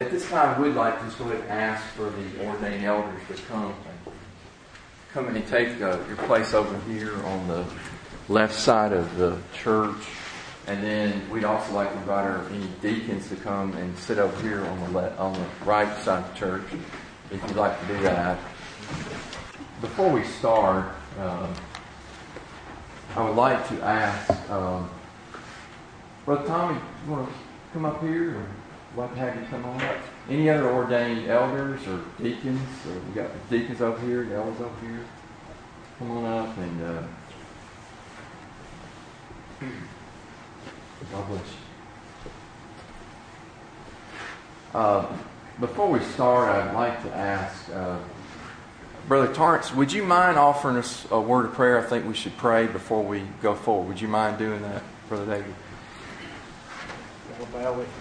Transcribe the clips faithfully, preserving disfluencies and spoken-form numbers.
At this time, we'd like to just go ahead and ask for the ordained elders to come come and take uh, your place over here on the left side of the church. And then we'd also like to invite our any deacons to come and sit over here on the le- on the right side of the church, if you'd like to do that. Before we start, uh, I would like to ask, um, Brother Tommy, you want to come up here? Or I'd like to have you come on up. Any other ordained elders or deacons? Or we got deacons over here, the elders over here. Come on up and uh, God bless you. Uh, before we start, I'd like to ask uh, Brother Torrance, would you mind offering us a word of prayer? I think we should pray before we go forward. Would you mind doing that, Brother David? We'll bow with you.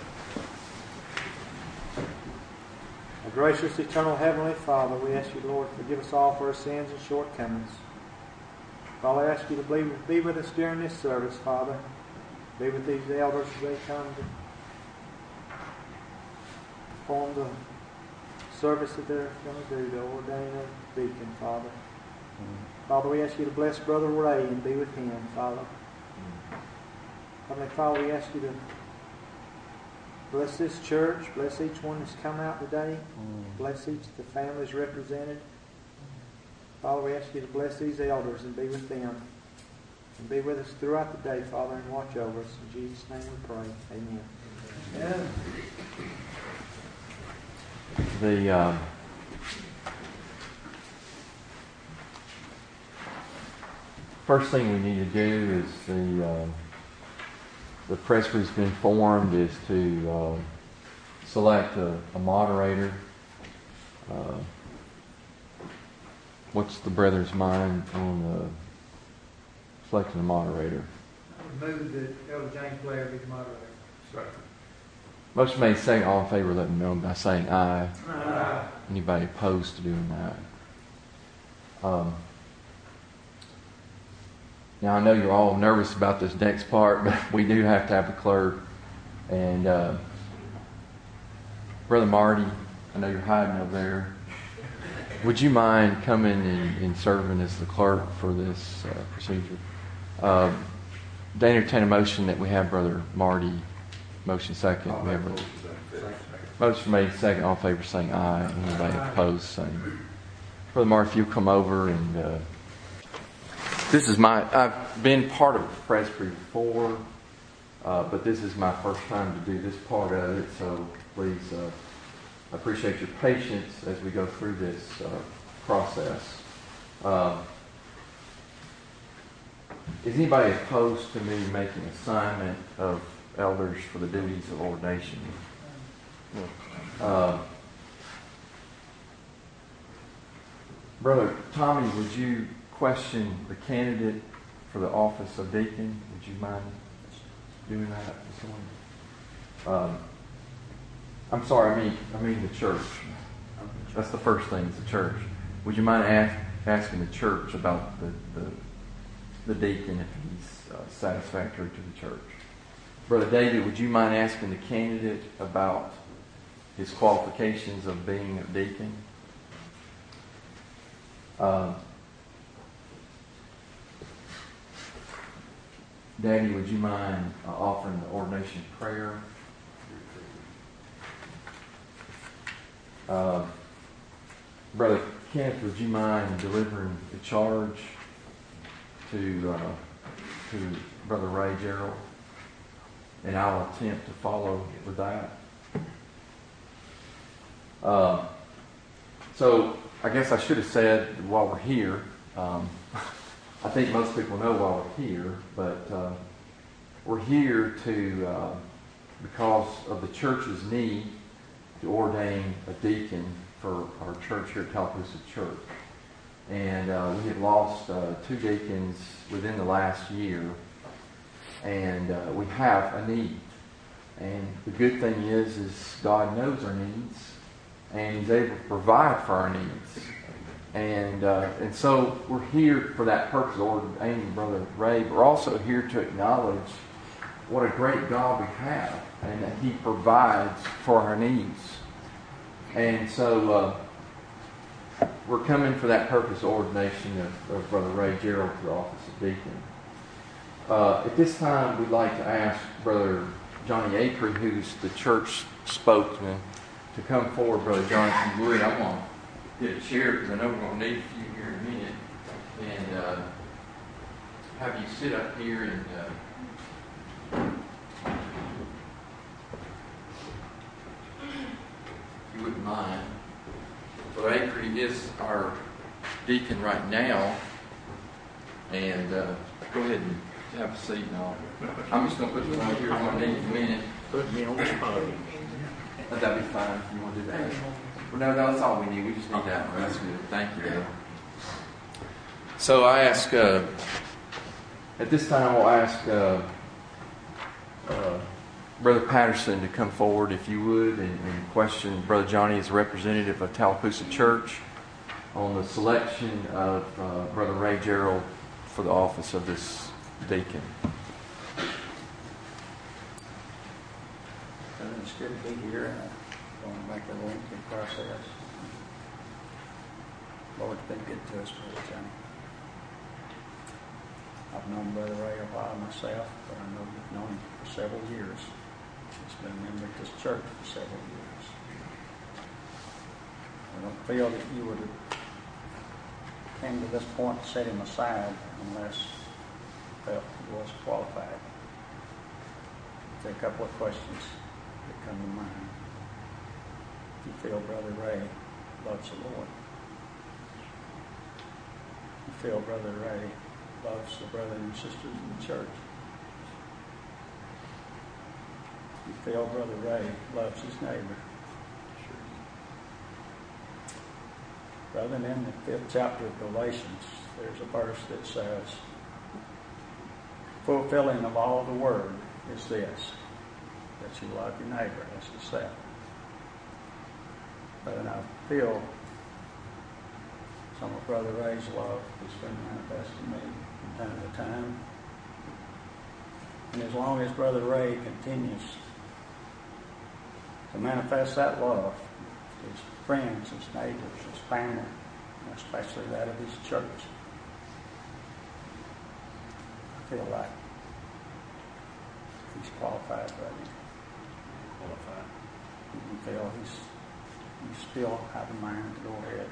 Our gracious, eternal, heavenly Father, we ask you, Lord, forgive us all for our sins and shortcomings. Father, I ask you to be, be with us during this service, Father. Be with these elders as they come to perform the service that they're going to do, to ordain a deacon, Father. Mm-hmm. Father, we ask you to bless Brother Ray and be with him, Father. Mm-hmm. Heavenly Father, we ask you to bless this church, bless each one that's come out today, mm-hmm. bless each of the families represented. Father, we ask you to bless these elders and be with them. And be with us throughout the day, Father, and watch over us. In Jesus' name we pray. Amen. Amen. The uh, first thing we need to do is the uh, the presbytery's been formed is to uh, select a, a moderator. Uh, what's the brother's mind on uh, selecting a moderator? I would move that Elder James Blair be the moderator. Right. Motion made, second. All in favor, let them know by saying aye. Aye. Anybody opposed to doing that? Um, now, I know you're all nervous about this next part, but we do have to have a clerk. And uh, Brother Marty, I know you're hiding over there. Would you mind coming and, and serving as the clerk for this uh, procedure? Uh, they entertain a motion that we have Brother Marty. Motion second. We have a, motion made second. All in favor saying aye. Anybody opposed saying. Brother Marty, if you come over and uh, this is my. I've been part of the presbytery before, uh, but this is my first time to do this part of it. So please, uh, I appreciate your patience as we go through this uh, process. Uh, is anybody opposed to me making assignment of elders for the duties of ordination? Uh, Brother Tommy, would you question the candidate for the office of deacon? Would you mind doing that this morning? Um, I'm sorry, I mean I mean the church. That's the first thing, is the church. Would you mind ask, asking the church about the, the, the deacon if he's uh, satisfactory to the church? Brother David, would you mind asking the candidate about his qualifications of being a deacon? Um, Daddy, would you mind uh, offering the ordination prayer? Uh, Brother Kenneth, would you mind delivering the charge to uh, to Brother Ray Gerald? And I'll attempt to follow with that. Uh, so I guess I should have said while we're here. Um, I think most people know why we're here, but uh, we're here to uh, because of the church's need to ordain a deacon for our church here at Tallapoosa Church. And uh, we have lost uh, two deacons within the last year, and uh, we have a need. And the good thing is, is God knows our needs, and He's able to provide for our needs. And uh, and so we're here for that purpose, ordaining Brother Ray, but we're also here to acknowledge what a great God we have, and that He provides for our needs. And so uh, we're coming for that purpose ordination of, of Brother Ray Gerald to the office of deacon. Uh, at this time, we'd like to ask Brother Johnny Acre, who's the church spokesman, to come forward. Brother Johnny, if you would. I'm going to get a chair because I know we're going to need a few here in a minute. And uh, have you sit up here and... Uh, if you wouldn't mind. Brother Acre is our deacon right now. And uh, go ahead and have a seat now. I'm just going to put you right here on my knee in a minute. Put me on the spot. That'd be fine if you want to do that. Well, no, no, that's all we need. We just need that one. That's good. Thank you. So I ask, uh, at this time, I'll ask uh, uh, Brother Patterson to come forward, if you would, and, and question Brother Johnny as a representative of Tallapoosa Church on the selection of uh, Brother Ray Gerald for the office of this deacon. It's good to be here and I want to make a lengthy process. Lord's been good to us, Brother Johnny. I've known Brother Ray a while myself, but I know you've known him for several years. He's been a member of this church for several years. I don't feel that you would have came to this point and set him aside unless you felt he was qualified. There are a couple of questions that come to mind. You feel Brother Ray loves the Lord. You feel Brother Ray loves the brothers and sisters in the church. You feel Brother Ray loves his neighbor. Brother, in the fifth chapter of Galatians, there's a verse that says, fulfilling of all the word is this, that you love your neighbor as yourself. But and I feel some of Brother Ray's love has been manifest to me from time to time. And as long as Brother Ray continues to manifest that love, his friends, his neighbors, his family, and especially that of his church, I feel like he's qualified, brother. Qualified. You feel he's, you still have a mind to go ahead.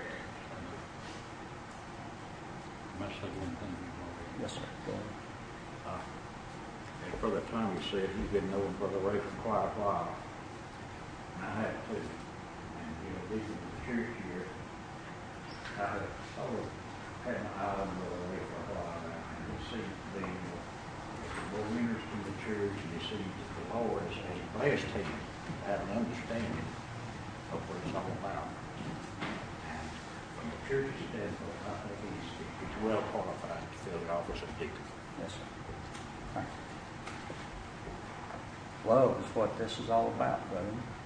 Must say one thing. Yes, sir. Go ahead. Uh, as Brother Tommy said, he's been knowing Brother Ray for quite a while. And I have too. And, you know, leaving the church here, I have sort of had my eye on Brother Ray for a while now. And it seems to be, uh, more winners from the church, and it seems that the Lord has blessed him to have an understanding of what it's all about. And from the church's standpoint, I think he's, he's well qualified to fill the office of deacon. Yes, sir. Thank you. Love is what this is all about, brother.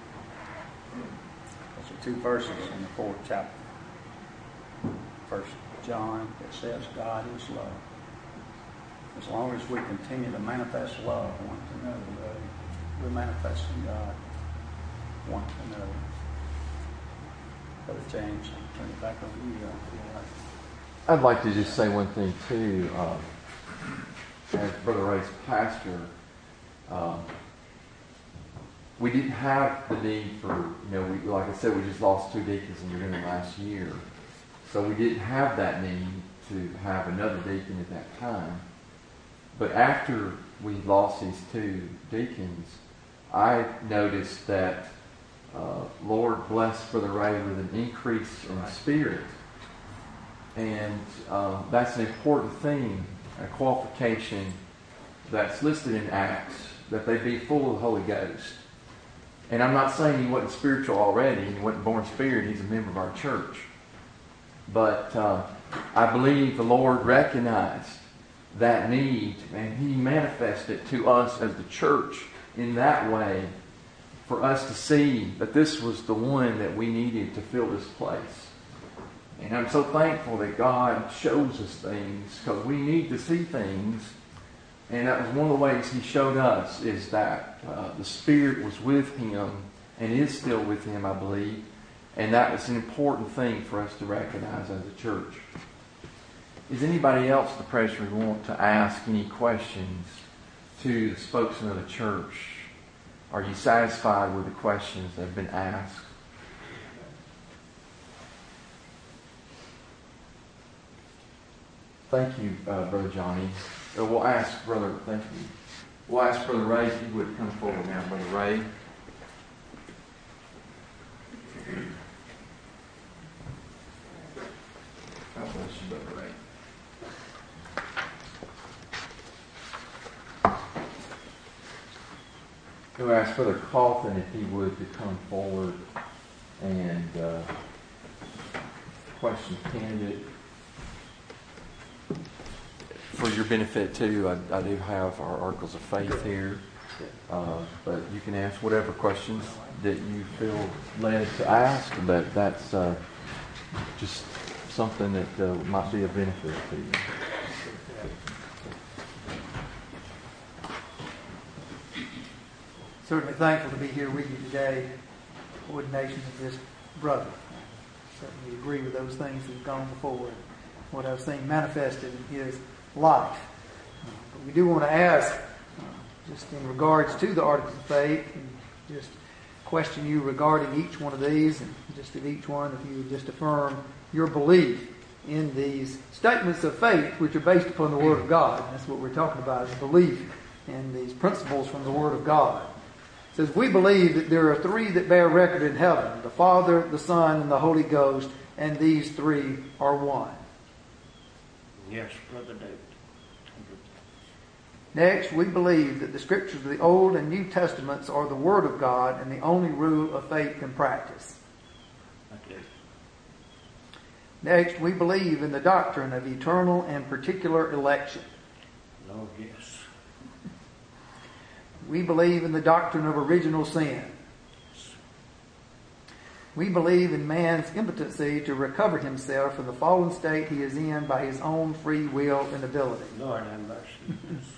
Those are two verses in the fourth chapter. First John, it says God is love. As long as we continue to manifest love one to another, brother, we're manifesting God one to another. Brother James, I'll turn it back over to you. I feel like. I'd like to just say one thing too. Um, as Brother Ray's pastor, um, we didn't have the need for, you know, we, like I said, we just lost two deacons in the beginning of last year. So we didn't have that need to have another deacon at that time. But after we lost these two deacons, I noticed that uh, Lord blessed Brother Ray with an increase in spirit. And uh, that's an important thing, a qualification that's listed in Acts, that they be full of the Holy Ghost. And I'm not saying he wasn't spiritual already, he wasn't born spirit, he's a member of our church. But uh, I believe the Lord recognized that need, and he manifested to us as the church in that way for us to see that this was the one that we needed to fill this place. And I'm so thankful that God shows us things, because we need to see things. And that was one of the ways he showed us, is that uh, the Spirit was with him and is still with him, I believe. And that was an important thing for us to recognize as a church. Is anybody else in the presbytery want to ask any questions to the spokesman of the church? Are you satisfied with the questions that have been asked? Thank you, uh, Brother Johnny. Uh, we'll ask Brother, thank you. We'll ask Brother Ray if he would come forward now, Brother Ray. God bless you, Brother Ray. We'll ask Brother Coffin if he would to come forward and uh, question the candidate. For your benefit too, I, I do have our articles of faith here, uh, but you can ask whatever questions that you feel led to ask. But that's uh, just something that uh, might be of benefit to you. Certainly thankful to be here with you today. Ordination of this brother. Certainly agree with those things that have gone before and what I've seen manifested in his life. Uh, but we do want to ask, uh, just in regards to the Articles of Faith, and just question you regarding each one of these, and just at each one, if you would just affirm your belief in these statements of faith, which are based upon the Word of God. And that's what we're talking about, is belief in these principles from the Word of God. It says, we believe that there are three that bear record in heaven, the Father, the Son, and the Holy Ghost, and these three are one. Yes, Brother David. Next, we believe that the Scriptures of the Old and New Testaments are the Word of God and the only rule of faith and practice. Okay. Next, we believe in the doctrine of eternal and particular election. Lord, yes. We believe in the doctrine of original sin. We believe in man's impotency to recover himself from the fallen state he is in by his own free will and ability. Lord, have mercy.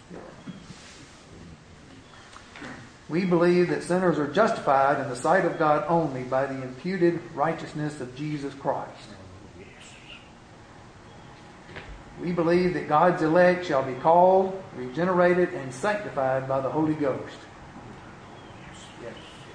We believe that sinners are justified in the sight of God only by the imputed righteousness of Jesus Christ. Yes. We believe that God's elect shall be called, regenerated, and sanctified by the Holy Ghost. Yes. Yes.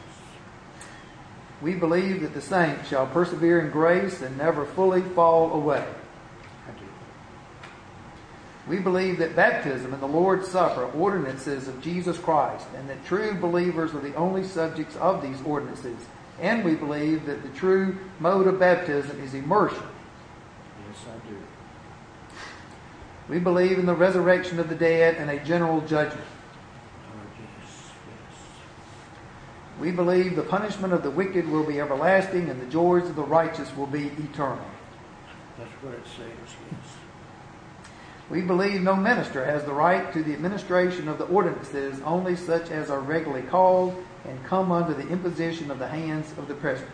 We believe that the saints shall persevere in grace and never fully fall away. I do. We believe that baptism and the Lord's Supper are ordinances of Jesus Christ, and that true believers are the only subjects of these ordinances. And we believe that the true mode of baptism is immersion. Yes, I do. We believe in the resurrection of the dead and a general judgment. Lord, yes. Yes. We believe the punishment of the wicked will be everlasting and the joys of the righteous will be eternal. That's what it says, yes. We believe no minister has the right to the administration of the ordinances, only such as are regularly called and come under the imposition of the hands of the presbytery.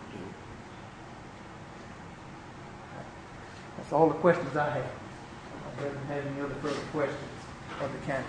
That's all the questions I have. I don't have any other further questions of the candidate.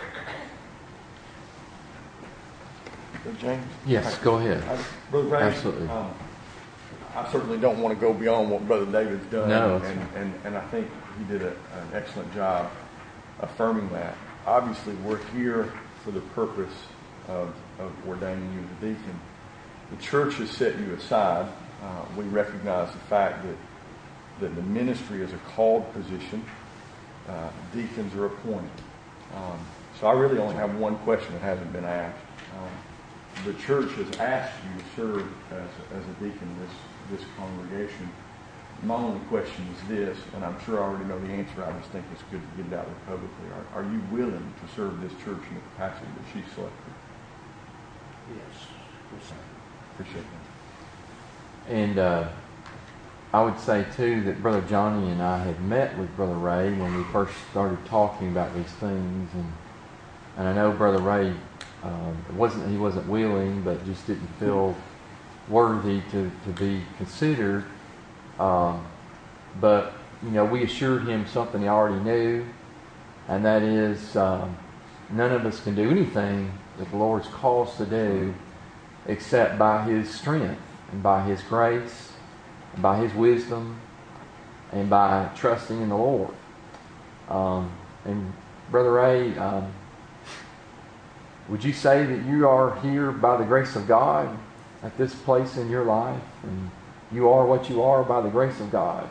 James? Yes, go ahead. I, Brother Ray, Absolutely. Um, I certainly don't want to go beyond what Brother David's done. No, and, that's and, and, and I think he did a, an excellent job affirming that. Obviously, we're here for the purpose of, of ordaining you as a deacon. The church has set you aside. Uh, we recognize the fact that, that the ministry is a called position. Uh, deacons are appointed. Um, so I really only have one question that hasn't been asked. Um, the church has asked you to serve as, as a deacon in this, this congregation. My only question is this, and I'm sure I already know the answer, I just think it's good to get it out there publicly. Are, are you willing to serve this church in the capacity that she selected? Yes. Yes, sir. Appreciate that. And uh, I would say, too, that Brother Johnny and I had met with Brother Ray when we first started talking about these things. And, and I know Brother Ray, um, wasn't he wasn't willing, but just didn't feel worthy to, to be considered. Um, but, you know, we assured him something he already knew, and that is um, none of us can do anything that the Lord's called us to do except by His strength. and by His grace, and by His wisdom, and by trusting in the Lord. Um, and Brother Ray, um, would you say that you are here by the grace of God at this place in your life? And you are what you are by the grace of God?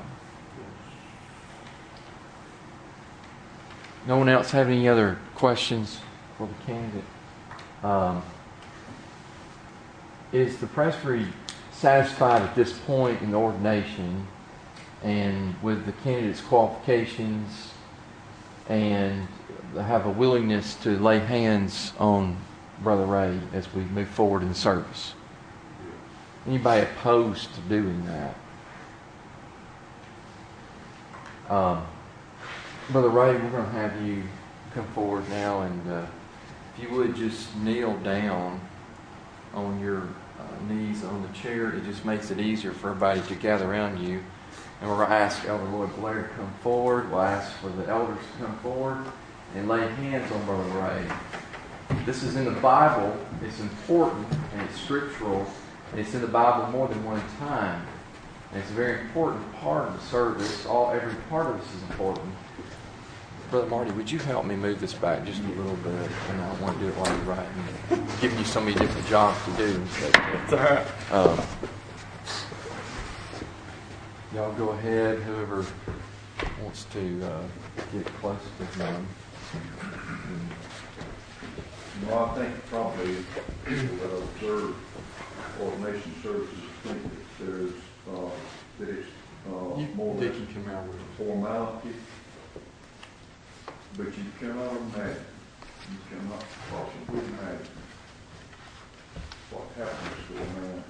No one else have any other questions for the candidate? Um, is the presbytery satisfied at this point in the ordination and with the candidate's qualifications, and have a willingness to lay hands on Brother Ray as we move forward in the service? Anybody opposed to doing that? Um, Brother Ray, we're going to have you come forward now, and uh, if you would just kneel down on your uh, knees on the chair. It just makes it easier for everybody to gather around you. And we're going to ask Elder Lloyd Blair to come forward. We'll ask for the elders to come forward and lay hands on Brother Ray. This is in the Bible. It's important and it's scriptural. It's in the Bible more than one time. And it's a very important part of the service. All every part of this is important. Brother Marty, would you help me move this back just a little bit? And I don't want to do it while you're writing. I'm giving you so many different jobs to do. It's all right. Um, y'all go ahead, whoever wants to uh, get close to him. Well, I think probably people that observe ordination services think that there's uh, that it's uh, You, more Dick, than you come out with it. formality, but you cannot imagine, you cannot possibly imagine what happens to a man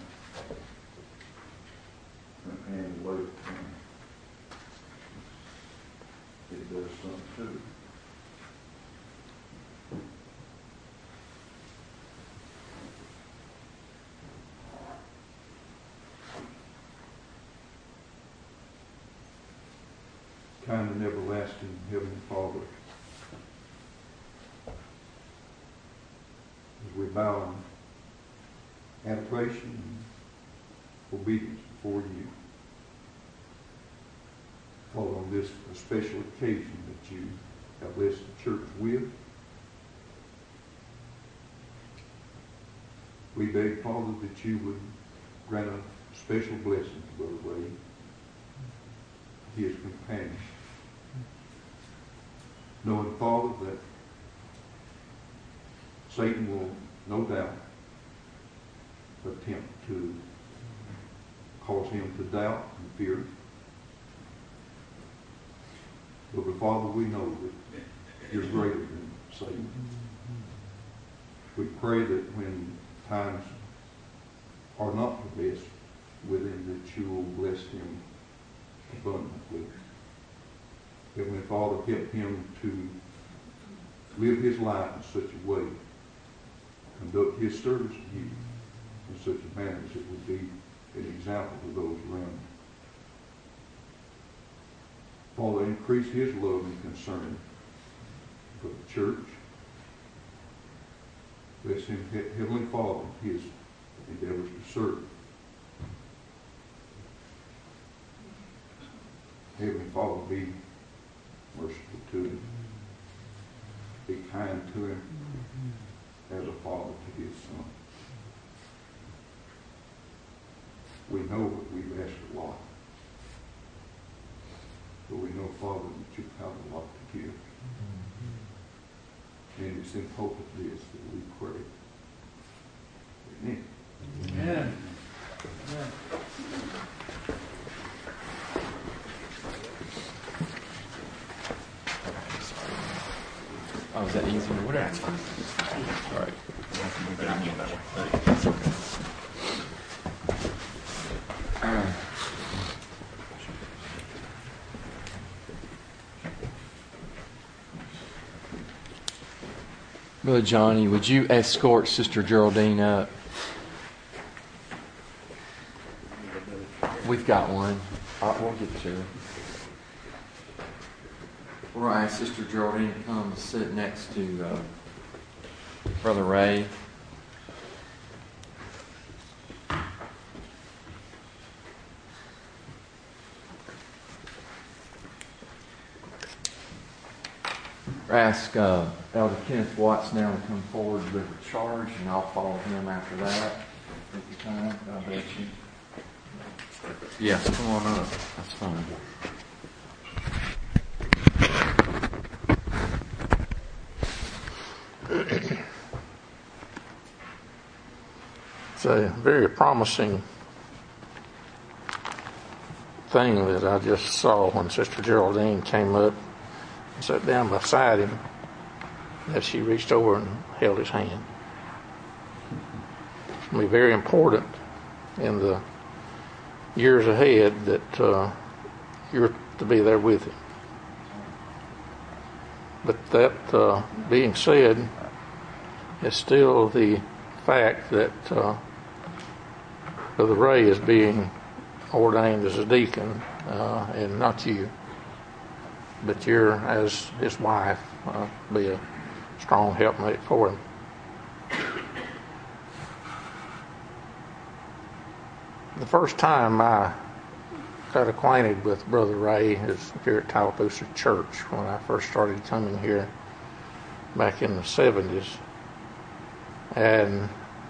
when hands laid upon him. It does something to it. Kind and everlasting Heavenly Father, as we bow in adoration and obedience before you, Father, on this special occasion that you have blessed the church with, we beg, Father, that you would grant a special blessing to Brother Ray, his companion. Knowing, Father, that Satan will no doubt attempt to cause him to doubt and fear. But, Father, we know that you're greater than Satan. We pray that when times are not the best with him, that you will bless him abundantly. Heavenly Father, help him to live his life in such a way, conduct his service to you in such a manner as it would be an example to those around him. Father, increase his love and concern for the church. Bless him, Heavenly Father, in his endeavors to serve. Heavenly Father, be merciful to him. Be kind to him as a father to his son. We know that we've asked a lot. But we know, Father, that you have a lot to give. And it's in hope of this that we pray. Amen. Amen. Amen. Oh, is that easy? Whatever. All right. Uh, Brother Johnny, would you escort Sister Geraldine up? We've got one. Uh, we'll get to her. We're going to ask Sister Geraldine to come sit next to uh, Brother Ray. ask uh, Elder Kenneth Watts now to come forward with a charge, and I'll follow him after that. Take your time. God bless you. Yes, come on up. That's fine. It's a very promising thing that I just saw when Sister Geraldine came up and sat down beside him, that she reached over and held his hand. It's going to be very important in the years ahead that uh, you're to be there with him. But that uh, being said, it's still the fact that uh, Brother Ray is being ordained as a deacon, uh, and not you, but you're, as his wife, uh, be a strong helpmate for him. The first time I got acquainted with Brother Ray is here at Tallapoosa Church when I first started coming here back in the seventies. And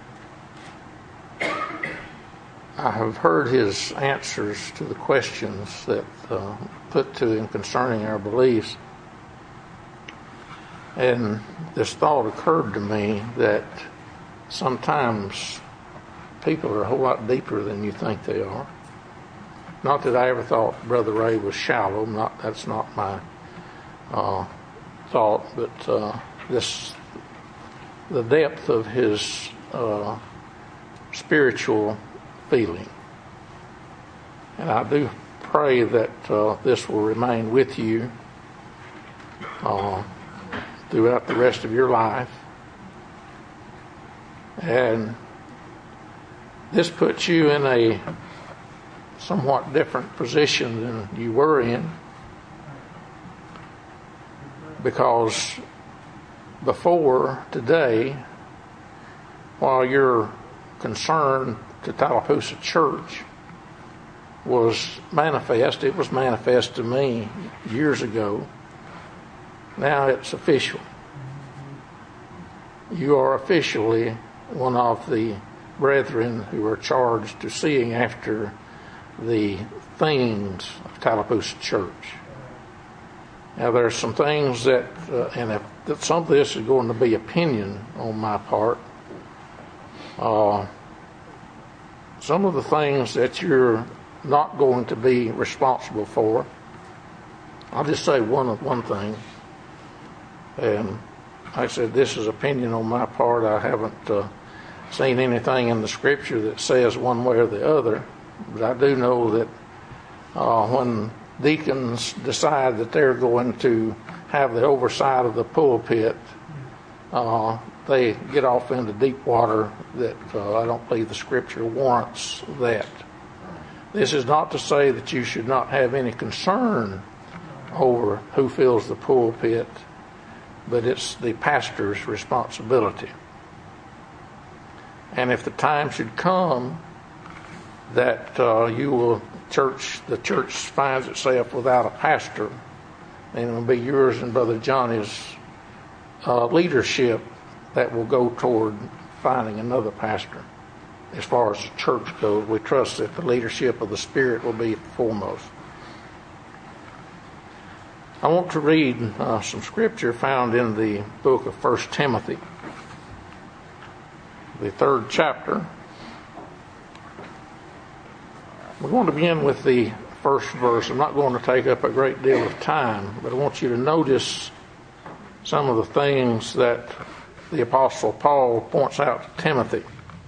I have heard his answers to the questions that uh, put to him concerning our beliefs. And this thought occurred to me that sometimes people are a whole lot deeper than you think they are. Not that I ever thought Brother Ray was shallow. Not that's not my uh, thought, but uh, this the depth of his uh, spiritual feeling. And I do pray that uh, this will remain with you uh, throughout the rest of your life. And this puts you in a somewhat different position than you were in, because before today, while your concern to Tallapoosa Church was manifest, it was manifest to me years ago. Now it's official. You are officially one of the brethren who are charged to seeing after the things of Tallapoosa Church. Now there's some things that, uh, and if that some of this is going to be opinion on my part, uh, some of the things that you're not going to be responsible for. I'll just say one one thing, and like I said, this is opinion on my part. I haven't uh, seen anything in the Scripture that says one way or the other, but I do know that uh, when deacons decide that they're going to have the oversight of the pulpit, uh, they get off into deep water that uh, I don't believe the Scripture warrants that. This is not to say that you should not have any concern over who fills the pulpit, but it's the pastor's responsibility. And if the time should come that uh, you will church, the church finds itself without a pastor, then it will be yours and Brother Johnny's uh, leadership that will go toward finding another pastor. As far as the church goes, we trust that the leadership of the Spirit will be foremost. I want to read uh, some scripture found in the book of First Timothy, the third chapter. We're going to begin with the first verse. I'm not going to take up a great deal of time, but I want you to notice some of the things that the Apostle Paul points out to Timothy.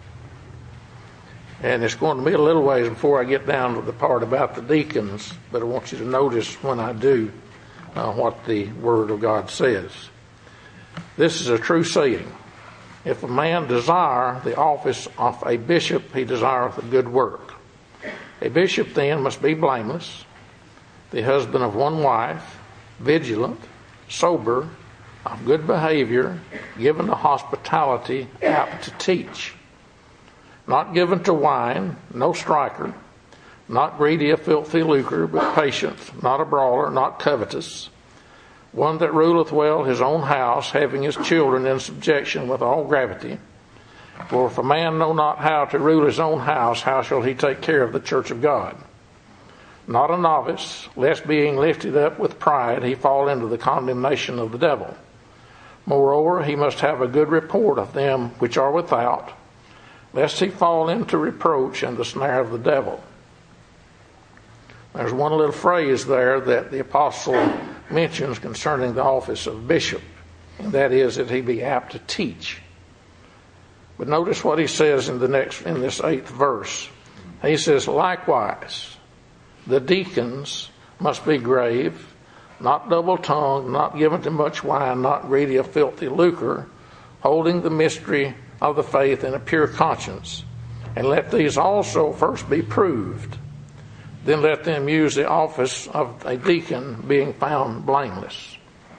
And it's going to be a little ways before I get down to the part about the deacons, but I want you to notice when I do uh, what the Word of God says. This is a true saying. If a man desire the office of a bishop, he desireth a good work. A bishop then must be blameless, the husband of one wife, vigilant, sober, of good behavior, given to hospitality, apt to teach. Not given to wine, no striker, not greedy of filthy lucre, but patient, not a brawler, not covetous, one that ruleth well his own house, having his children in subjection with all gravity. For if a man know not how to rule his own house, how shall he take care of the church of God? Not a novice, lest being lifted up with pride he fall into the condemnation of the devil. Moreover, he must have a good report of them which are without, lest he fall into reproach and the snare of the devil. There's one little phrase there that the apostle mentions concerning the office of bishop, and that is that he be apt to teach. But notice what he says in the next, in this eighth verse. He says, likewise, the deacons must be grave, not double-tongued, not given to much wine, not greedy of filthy lucre, holding the mystery of the faith in a pure conscience. And let these also first be proved. Then let them use the office of a deacon, being found blameless.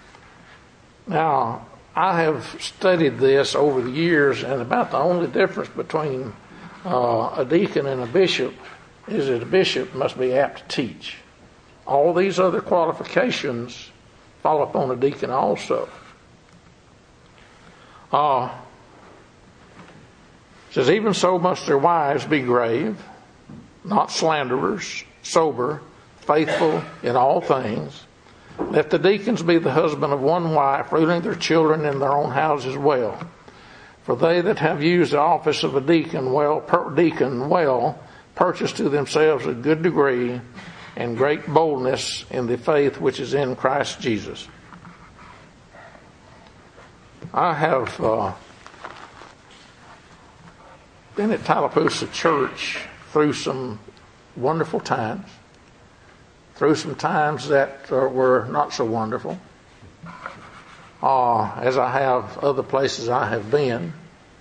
Now, I have studied this over the years, and about the only difference between uh, a deacon and a bishop is that a bishop must be apt to teach. All these other qualifications fall upon a deacon also. Uh, it says, even so must their wives be grave, not slanderers, sober, faithful in all things. Let the deacons be the husband of one wife, ruling their children in their own houses well. For they that have used the office of a deacon well, per, deacon well, purchase to themselves a good degree and great boldness in the faith which is in Christ Jesus. I have uh, been at Tallapoosa Church through some wonderful times, through some times that uh, were not so wonderful, uh, as I have other places I have been.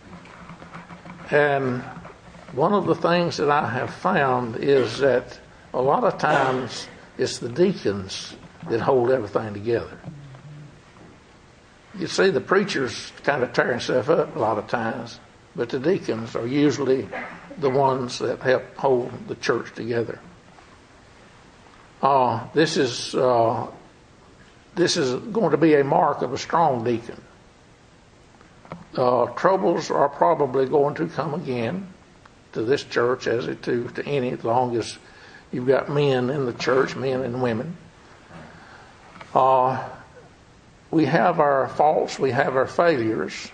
And one of the things that I have found is that a lot of times it's the deacons that hold everything together. You see, the preachers kind of tear themselves up a lot of times, but the deacons are usually the ones that help hold the church together. Uh, this is uh, this is going to be a mark of a strong deacon. Uh, troubles are probably going to come again to this church, as it to to any, as long as you've got men in the church, men and women. Uh, we have our faults, we have our failures.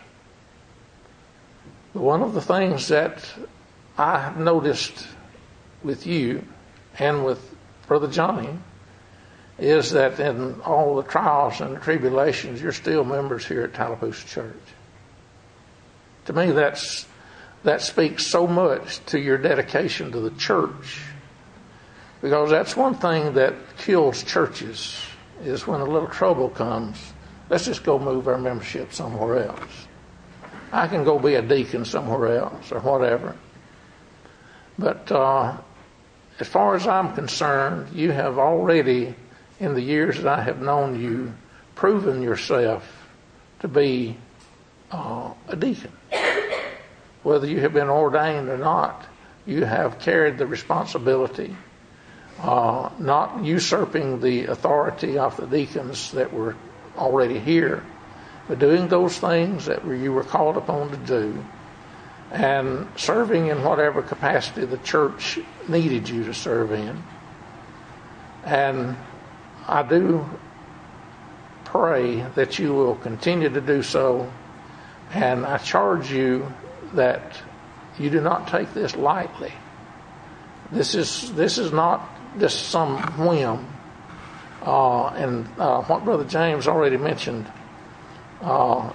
But one of the things that I have noticed with you and with Brother Johnny is that in all the trials and the tribulations, you're still members here at Tallapoosa Church. To me, that's that speaks so much to your dedication to the church, because that's one thing that kills churches, is when a little trouble comes, let's just go move our membership somewhere else. I can go be a deacon somewhere else or whatever. But uh, as far as I'm concerned, you have already, in the years that I have known you, proven yourself to be uh, a deacon. Whether you have been ordained or not, you have carried the responsibility, uh, not usurping the authority of the deacons that were already here, but doing those things that you were called upon to do, and serving in whatever capacity the church needed you to serve in. And I do pray that you will continue to do so, and I charge you that you do not take this lightly. This is this is not just some whim. Uh, and uh, what Brother James already mentioned, uh,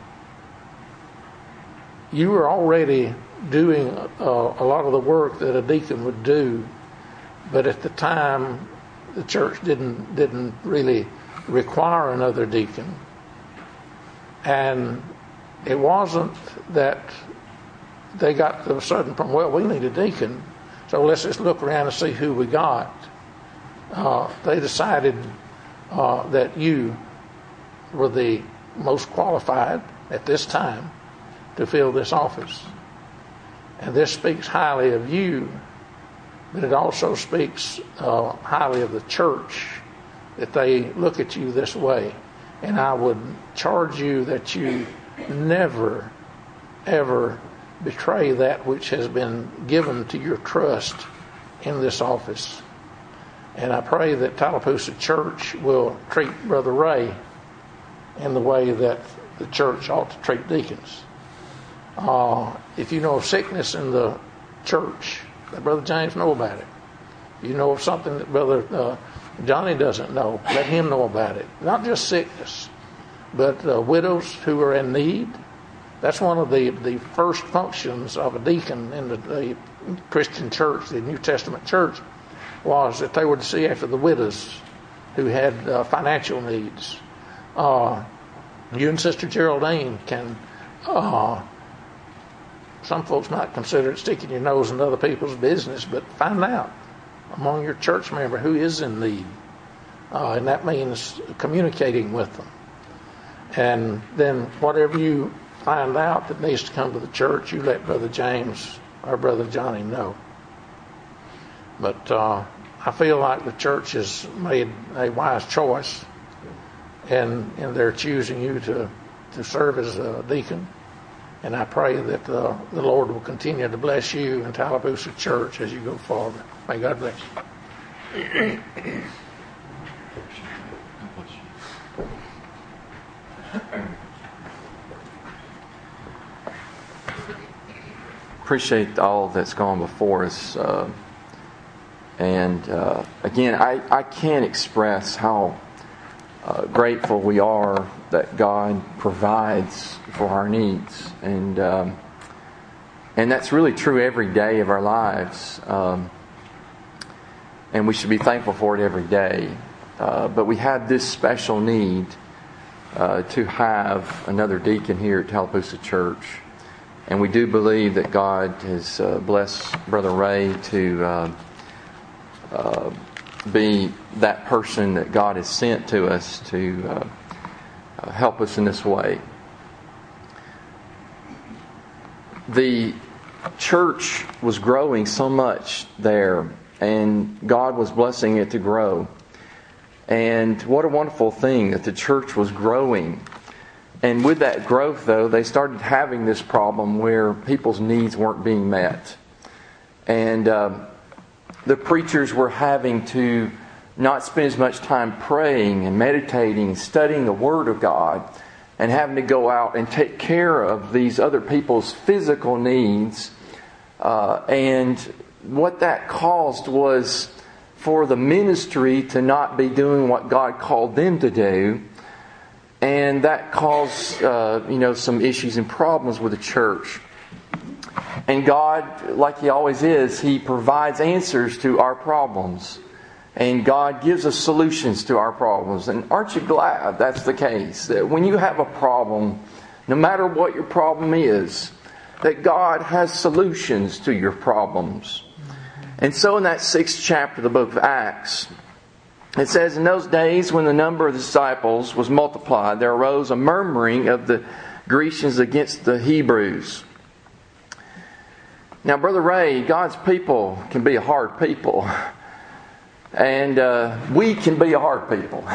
you were already doing uh, a lot of the work that a deacon would do, but at the time the church didn't didn't really require another deacon. And it wasn't that they got to a certain point, well, we need a deacon, so let's just look around and see who we got. Uh, they decided uh, that you were the most qualified at this time to fill this office. And this speaks highly of you, but it also speaks uh, highly of the church, that they look at you this way. And I would charge you that you never, ever betray that which has been given to your trust in this office. And I pray that Tallapoosa Church will treat Brother Ray in the way that the church ought to treat deacons. Uh, if you know of sickness in the church, let Brother James know about it. If you know of something that Brother uh, Johnny doesn't know, let him know about it. Not just sickness, but uh, widows who are in need. That's one of the, the first functions of a deacon in the, the Christian church, the New Testament church, was that they were to see after the widows who had uh, financial needs. Uh, you and Sister Geraldine can, uh, some folks might consider it sticking your nose in other people's business, but find out among your church member who is in need. Uh, and that means communicating with them. And then whatever you find out that needs to come to the church, you let Brother James or Brother Johnny know. But uh, I feel like the church has made a wise choice in, in their choosing you to, to serve as a deacon. And I pray that uh, the Lord will continue to bless you and Tallapoosa Church as you go forward. May God bless you. Appreciate all that's gone before us. Uh, and uh, again, I, I can't express how uh, grateful we are that God provides for our needs. And um, and that's really true every day of our lives. Um, and we should be thankful for it every day. Uh, but we have this special need uh, to have another deacon here at Tallapoosa Church. And we do believe that God has uh, blessed Brother Ray to uh, uh, be that person that God has sent to us to uh, uh, help us in this way. The church was growing so much there, and God was blessing it to grow. And what a wonderful thing that the church was growing. And with that growth, though, they started having this problem where people's needs weren't being met. And uh, the preachers were having to not spend as much time praying and meditating and studying the Word of God, and having to go out and take care of these other people's physical needs. Uh, and what that caused was for the ministry to not be doing what God called them to do. And that caused, uh, you know, some issues and problems with the church. And God, like He always is, He provides answers to our problems. And God gives us solutions to our problems. And aren't you glad that's the case? That when you have a problem, no matter what your problem is, that God has solutions to your problems. And so in that sixth chapter of the book of Acts, it says, in those days when the number of the disciples was multiplied, there arose a murmuring of the Grecians against the Hebrews. Now, Brother Ray, God's people can be a hard people. And uh, we can be a hard people.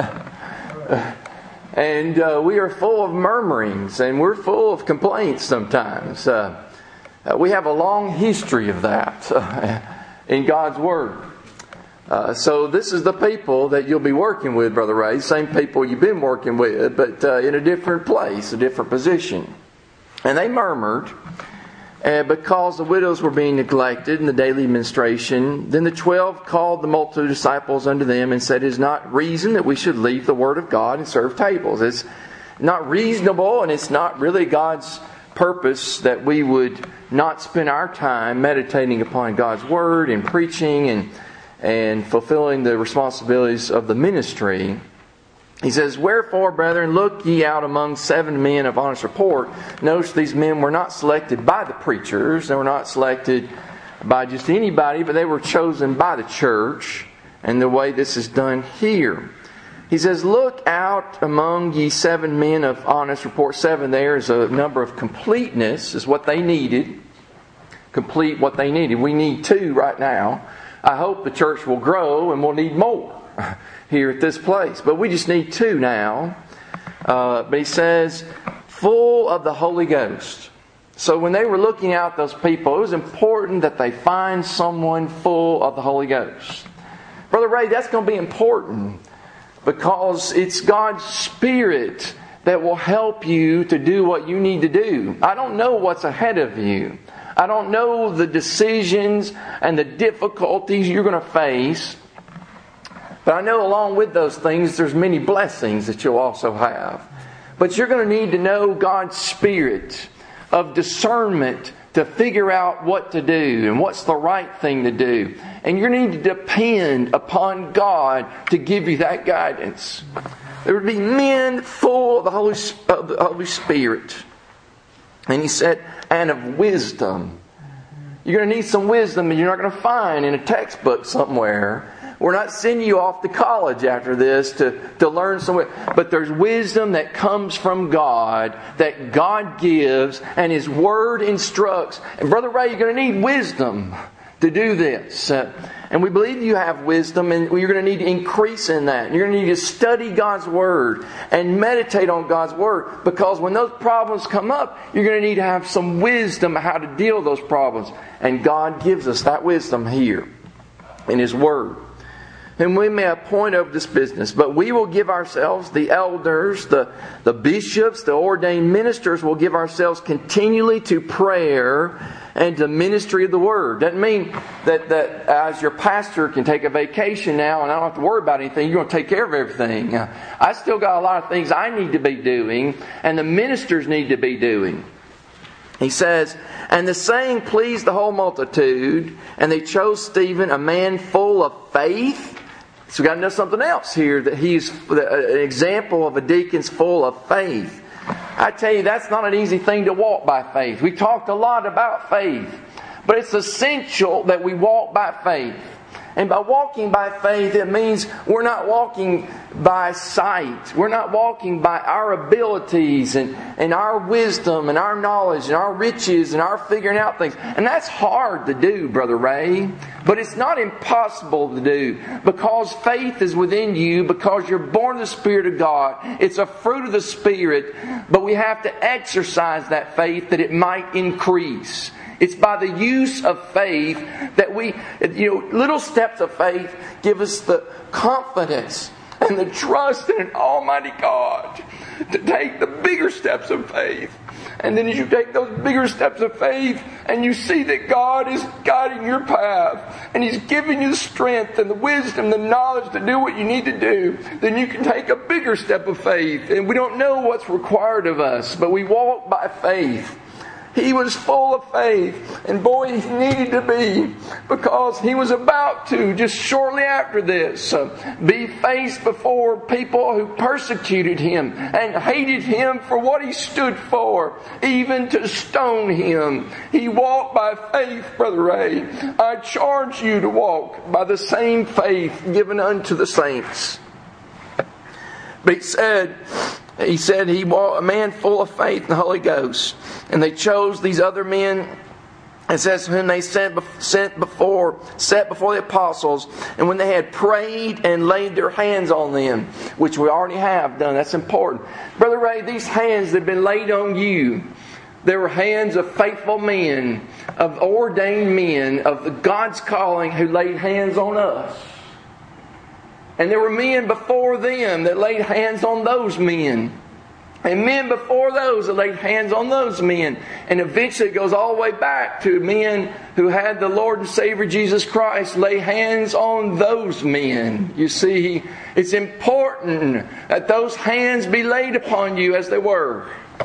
And uh, we are full of murmurings, and we're full of complaints sometimes. Uh, uh, we have a long history of that uh, in God's Word. Uh, so this is the people that you'll be working with, Brother Ray. Same people you've been working with, but uh, in a different place, a different position. And they murmured uh, because the widows were being neglected in the daily administration. Then the twelve called the multitude of disciples unto them and said, it is not reason that we should leave the Word of God and serve tables. It's not reasonable, and it's not really God's purpose that we would not spend our time meditating upon God's Word and preaching and and fulfilling the responsibilities of the ministry. He says, wherefore, brethren, look ye out among seven men of honest report. Notice these men were not selected by the preachers. They were not selected by just anybody, but they were chosen by the church. And the way this is done here. He says, look out among ye seven men of honest report. Seven there is a number of completeness, is what they needed. Complete what they needed. We need two right now. I hope the church will grow and we'll need more here at this place. But we just need two now. Uh, but he says, full of the Holy Ghost. So when they were looking out those people, it was important that they find someone full of the Holy Ghost. Brother Ray, that's going to be important because it's God's Spirit that will help you to do what you need to do. I don't know what's ahead of you. I don't know the decisions and the difficulties you're going to face. But I know along with those things, there's many blessings that you'll also have. But you're going to need to know God's Spirit of discernment to figure out what to do and what's the right thing to do. And you need to depend upon God to give you that guidance. There would be men full of the Holy, of the Holy Spirit. And he said, and of wisdom. You're going to need some wisdom that you're not going to find in a textbook somewhere. We're not sending you off to college after this to, to learn somewhere. But there's wisdom that comes from God, that God gives, and His Word instructs. And Brother Ray, you're going to need wisdom to do this. Uh, and we believe you have wisdom, and you're going to need to increase in that. You're going to need to study God's Word and meditate on God's Word. Because when those problems come up, you're going to need to have some wisdom how to deal with those problems. And God gives us that wisdom here in His Word. And we may appoint over this business, but we will give ourselves, the elders, the, the bishops, the ordained ministers, will give ourselves continually to prayer and to ministry of the Word. Doesn't mean that, that as your pastor can take a vacation now and I don't have to worry about anything, you're going to take care of everything. I still got a lot of things I need to be doing and the ministers need to be doing. He says, and the saying pleased the whole multitude, and they chose Stephen, a man full of faith. So we've got to know something else here, that he's an example of a deacon's full of faith. I tell you, that's not an easy thing to walk by faith. We talked a lot about faith, but it's essential that we walk by faith. And by walking by faith, it means we're not walking by sight. We're not walking by our abilities and, and our wisdom and our knowledge and our riches and our figuring out things. And that's hard to do, Brother Ray. But it's not impossible to do. Because faith is within you, because you're born of the Spirit of God. It's a fruit of the Spirit. But we have to exercise that faith that it might increase. It's by the use of faith that we, you know, little steps of faith give us the confidence and the trust in an Almighty God to take the bigger steps of faith. And then as you take those bigger steps of faith and you see that God is guiding your path and He's giving you the strength and the wisdom, the knowledge to do what you need to do, then you can take a bigger step of faith. And we don't know what's required of us, but we walk by faith. He was full of faith, and boy, he needed to be, because he was about to, just shortly after this, uh, be faced before people who persecuted him and hated him for what he stood for, even to stone him. He walked by faith, Brother Ray. I charge you to walk by the same faith given unto the saints. But he said, He said he was a man full of faith in the Holy Ghost. And they chose these other men, it says, whom they sent, sent before, set before the apostles. And when they had prayed and laid their hands on them, which we already have done, that's important. Brother Ray, these hands that have been laid on you, they were hands of faithful men, of ordained men, of the God's calling who laid hands on us. And there were men before them that laid hands on those men. And men before those that laid hands on those men. And eventually it goes all the way back to men who had the Lord and Savior Jesus Christ lay hands on those men. You see, it's important that those hands be laid upon you as they were.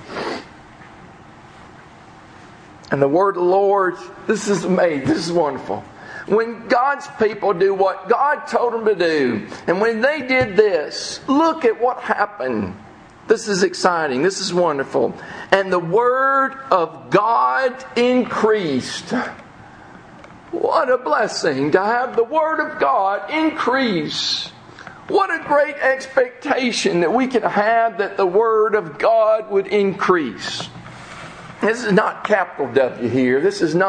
And the word of the Lord, this is amazing, this is wonderful. When God's people do what God told them to do, and when they did this, look at what happened. This is exciting. This is wonderful. And the Word of God increased. What a blessing to have the Word of God increase. What a great expectation that we can have that the Word of God would increase. This is not capital W here. This is not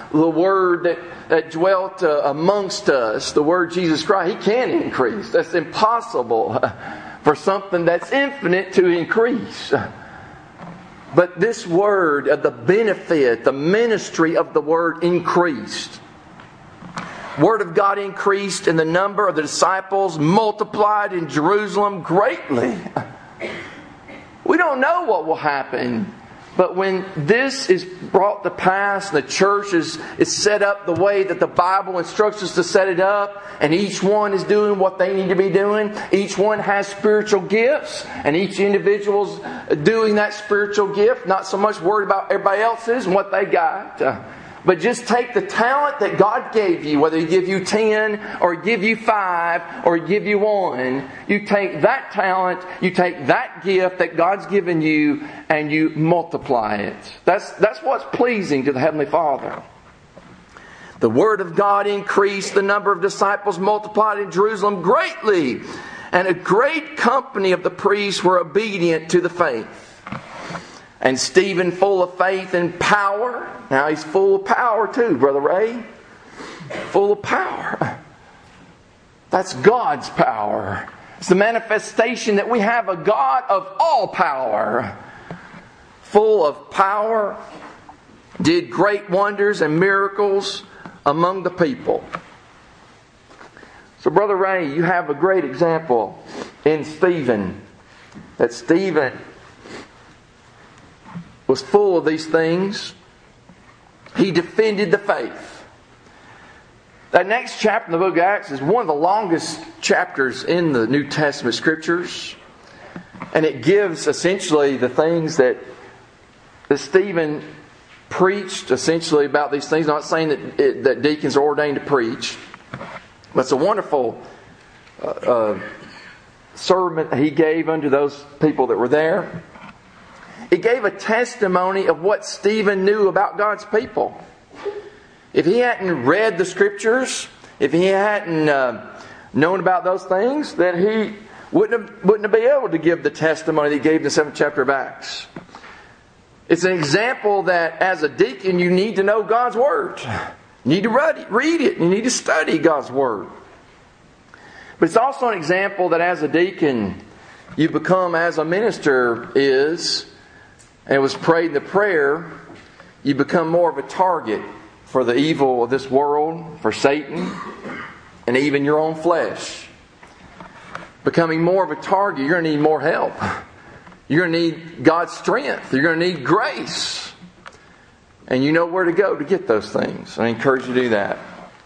the Word that, that dwelt uh, amongst us, the Word Jesus Christ, He can increase. That's impossible for something that's infinite to increase. But this Word, uh, the benefit, the ministry of the Word increased. Word of God increased, and the number of the disciples multiplied in Jerusalem greatly. We don't know what will happen, but when this is brought to pass, and the church is, is set up the way that the Bible instructs us to set it up, and each one is doing what they need to be doing, each one has spiritual gifts, and each individual's doing that spiritual gift, not so much worried about everybody else's and what they got. Uh, But just take the talent that God gave you, whether He give you ten, or give you five, or give you one. You take that talent, you take that gift that God's given you, and you multiply it. That's, that's what's pleasing to the Heavenly Father. The Word of God increased, the number of disciples multiplied in Jerusalem greatly, and a great company of the priests were obedient to the faith. And Stephen, full of faith and power. Now he's full of power too, Brother Ray. Full of power. That's God's power. It's the manifestation that we have a God of all power. Full of power. Did great wonders and miracles among the people. So Brother Ray, you have a great example in Stephen. That Stephen was full of these things. He defended the faith. That next chapter in the book of Acts is one of the longest chapters in the New Testament Scriptures. And it gives essentially the things that, that Stephen preached essentially about these things. Not saying that, it, that deacons are ordained to preach. But it's a wonderful uh, uh, sermon he gave unto those people that were there. It gave a testimony of what Stephen knew about God's people. If he hadn't read the Scriptures, if he hadn't uh, known about those things, then he wouldn't have, wouldn't have been able to give the testimony that he gave in the seventh chapter of Acts. It's an example that as a deacon you need to know God's Word. You need to read it. You need to study God's Word. But it's also an example that as a deacon you become as a minister is, and it was prayed in the prayer, you become more of a target for the evil of this world, for Satan, and even your own flesh. Becoming more of a target, you're going to need more help. You're going to need God's strength. You're going to need grace. And you know where to go to get those things. I encourage you to do that.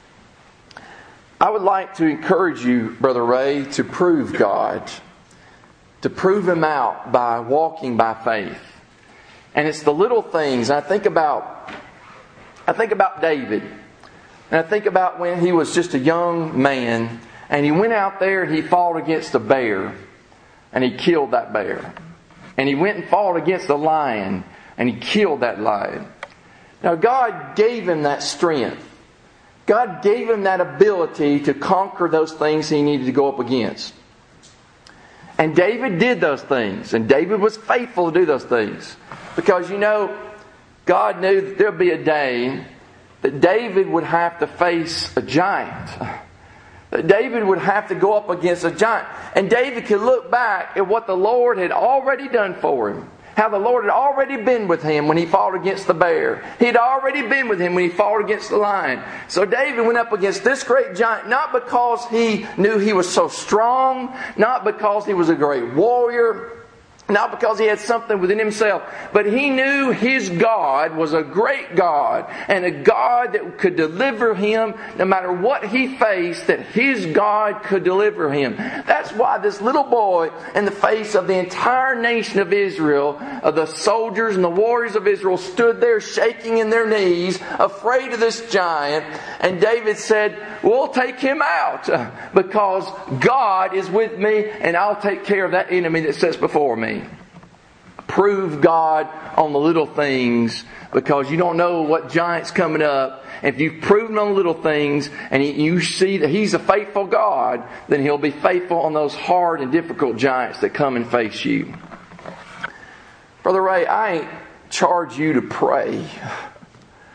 I would like to encourage you, Brother Ray, to prove God. To prove Him out by walking by faith. And it's the little things. I think about I think about David. And I think about when he was just a young man. And he went out there and he fought against a bear. And he killed that bear. And he went and fought against a lion. And he killed that lion. Now God gave him that strength. God gave him that ability to conquer those things he needed to go up against. And David did those things. And David was faithful to do those things. Because, you know, God knew that there would be a day that David would have to face a giant. That David would have to go up against a giant. And David could look back at what the Lord had already done for him. How the Lord had already been with him when he fought against the bear. He had already been with him when he fought against the lion. So David went up against this great giant, not because he knew he was so strong, not because he was a great warrior, not because he had something within himself, but he knew his God was a great God and a God that could deliver him no matter what he faced, that his God could deliver him. That's why this little boy, in the face of the entire nation of Israel, of the soldiers and the warriors of Israel, stood there shaking in their knees, afraid of this giant. And David said, we'll take him out because God is with me and I'll take care of that enemy that sits before me. Prove God on the little things because you don't know what giant's coming up. If you've proven on the little things and you see that He's a faithful God, then He'll be faithful on those hard and difficult giants that come and face you. Brother Ray, I ain't charge you to pray.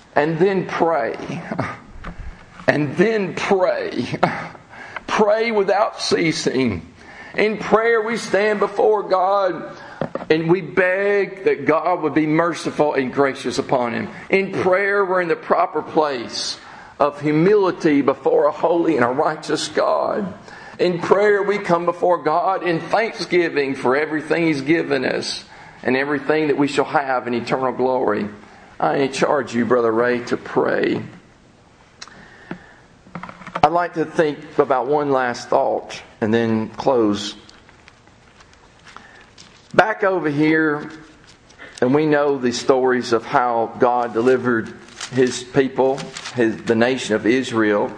and then pray. And then pray. Pray without ceasing. In prayer we stand before God and we beg that God would be merciful and gracious upon him. In prayer we're in the proper place of humility before a holy and a righteous God. In prayer we come before God in thanksgiving for everything He's given us and everything that we shall have in eternal glory. I charge you, Brother Ray, to pray. I'd like to think about one last thought and then close. Back over here, and we know the stories of how God delivered His people, his, the nation of Israel.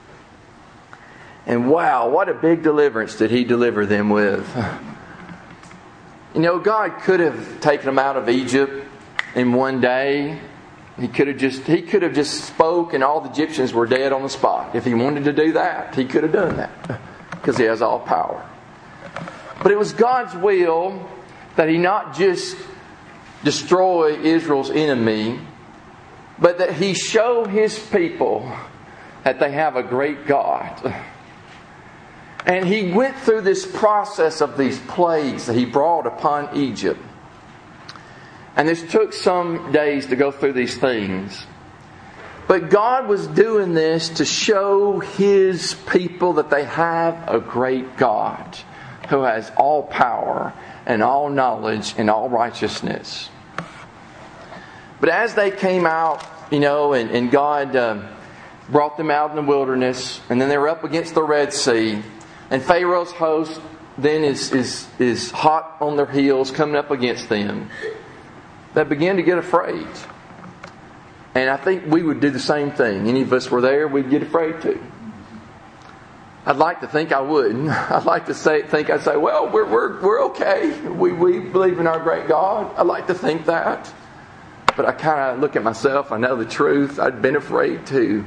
And wow, what a big deliverance did He deliver them with. You know, God could have taken them out of Egypt in one day. He could have just He could have just spoke and all the Egyptians were dead on the spot. If He wanted to do that, He could have done that. Because He has all power. But it was God's will that He not just destroy Israel's enemy, but that He show His people that they have a great God. And He went through this process of these plagues that He brought upon Egypt. And this took some days to go through these things. But God was doing this to show His people that they have a great God who has all power and all knowledge and all righteousness. But as they came out, you know, and, and God uh, brought them out in the wilderness, and then they were up against the Red Sea, and Pharaoh's host then is, is, is hot on their heels coming up against them. They began to get afraid. And I think we would do the same thing. Any of us were there, we'd get afraid too. I'd like to think I wouldn't. I'd like to say, think I'd say, well, we're we're we're okay. We we believe in our great God. I'd like to think that. But I kind of look at myself. I know the truth. I'd been afraid too.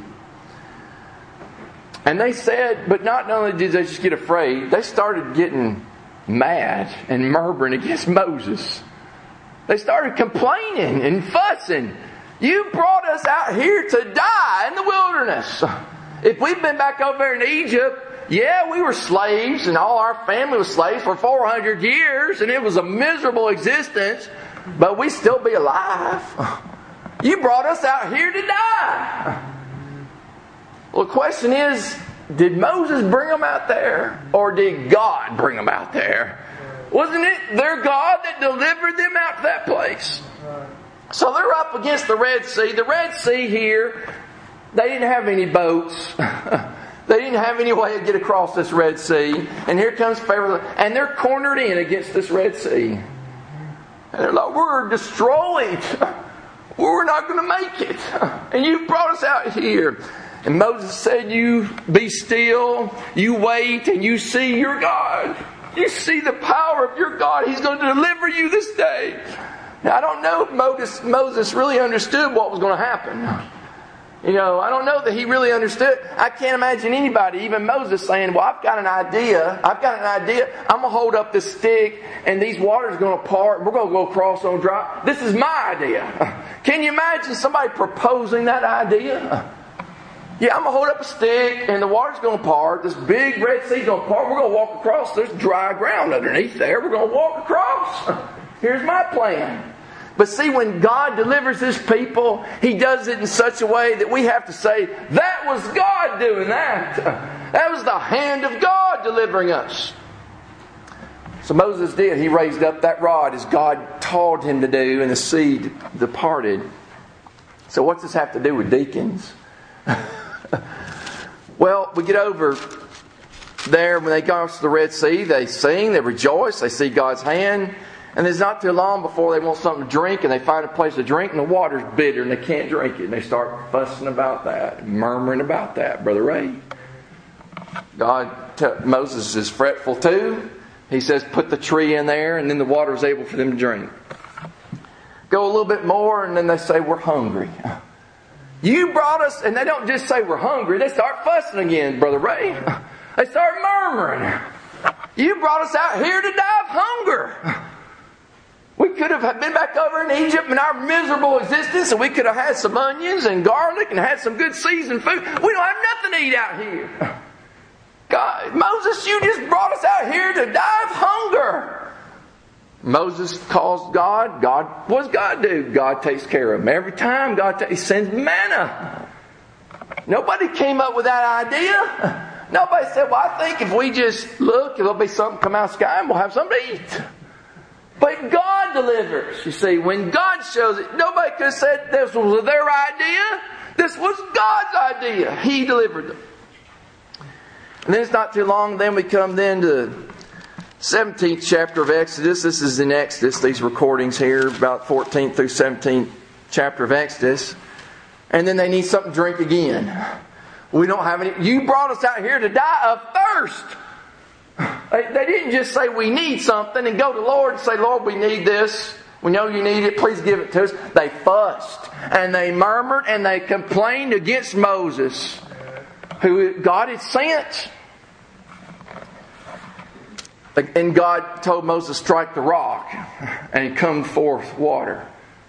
And they said, but not only did they just get afraid, they started getting mad and murmuring against Moses. They started complaining and fussing. You brought us out here to die in the wilderness. If we'd been back over there in Egypt, yeah, we were slaves and all our family was slaves for four hundred years and it was a miserable existence, but we'd still be alive. You brought us out here to die. Well, the question is, did Moses bring them out there or did God bring them out there? Wasn't it their God that delivered them out to that place? So they're up against the Red Sea. The Red Sea here, they didn't have any boats. They didn't have any way to get across this Red Sea. And here comes Pharaoh. And they're cornered in against this Red Sea. And they're like, we're destroyed. We're not going to make it. And you brought us out here. And Moses said, you be still, you wait, and you see your God. You see the power of your God. He's going to deliver you this day. Now, I don't know if Moses, Moses really understood what was going to happen. You know, I don't know that he really understood. I can't imagine anybody, even Moses, saying, well, I've got an idea. I've got an idea. I'm going to hold up this stick and these waters are going to part. We're going to go across on dry. This is my idea. Can you imagine somebody proposing that idea? Yeah, I'm going to hold up a stick and the water's going to part. This big Red Sea's going to part. We're going to walk across. There's dry ground underneath there. We're going to walk across. Here's my plan. But see, when God delivers His people, He does it in such a way that we have to say, that was God doing that. That was the hand of God delivering us. So Moses did. He raised up that rod as God told him to do, and the sea departed. So what's this have to do with deacons? Well, we get over there when they cross the Red Sea. They sing, they rejoice, they see God's hand. And it's not too long before they want something to drink, and they find a place to drink, and the water's bitter, and they can't drink it. And they start fussing about that, murmuring about that, Brother Ray. God, t- Moses is fretful too. He says, put the tree in there, and then the water is able for them to drink. Go a little bit more, and then they say, we're hungry. You brought us, and they don't just say we're hungry. They start fussing again, Brother Ray. They start murmuring. You brought us out here to die of hunger. We could have been back over in Egypt in our miserable existence, and we could have had some onions and garlic and had some good seasoned food. We don't have nothing to eat out here. God, Moses, you just brought us out here to die of hunger. Moses calls God. God, what does God do? God takes care of him. Every time God ta- He sends manna. Nobody came up with that idea. Nobody said, well, I think if we just look, there'll be something come out of the sky and we'll have something to eat. But God delivers. You see, when God shows it, nobody could have said this was their idea. This was God's idea. He delivered them. And then it's not too long, then we come then to seventeenth chapter of Exodus. This is in Exodus, these recordings here, about fourteenth through seventeenth chapter of Exodus. And then they need something to drink again. We don't have any. You brought us out here to die of thirst. They, they didn't just say we need something and go to the Lord and say, Lord, we need this. We know you need it. Please give it to us. They fussed and they murmured and they complained against Moses, who God had sent. And God told Moses, strike the rock, and it come forth water.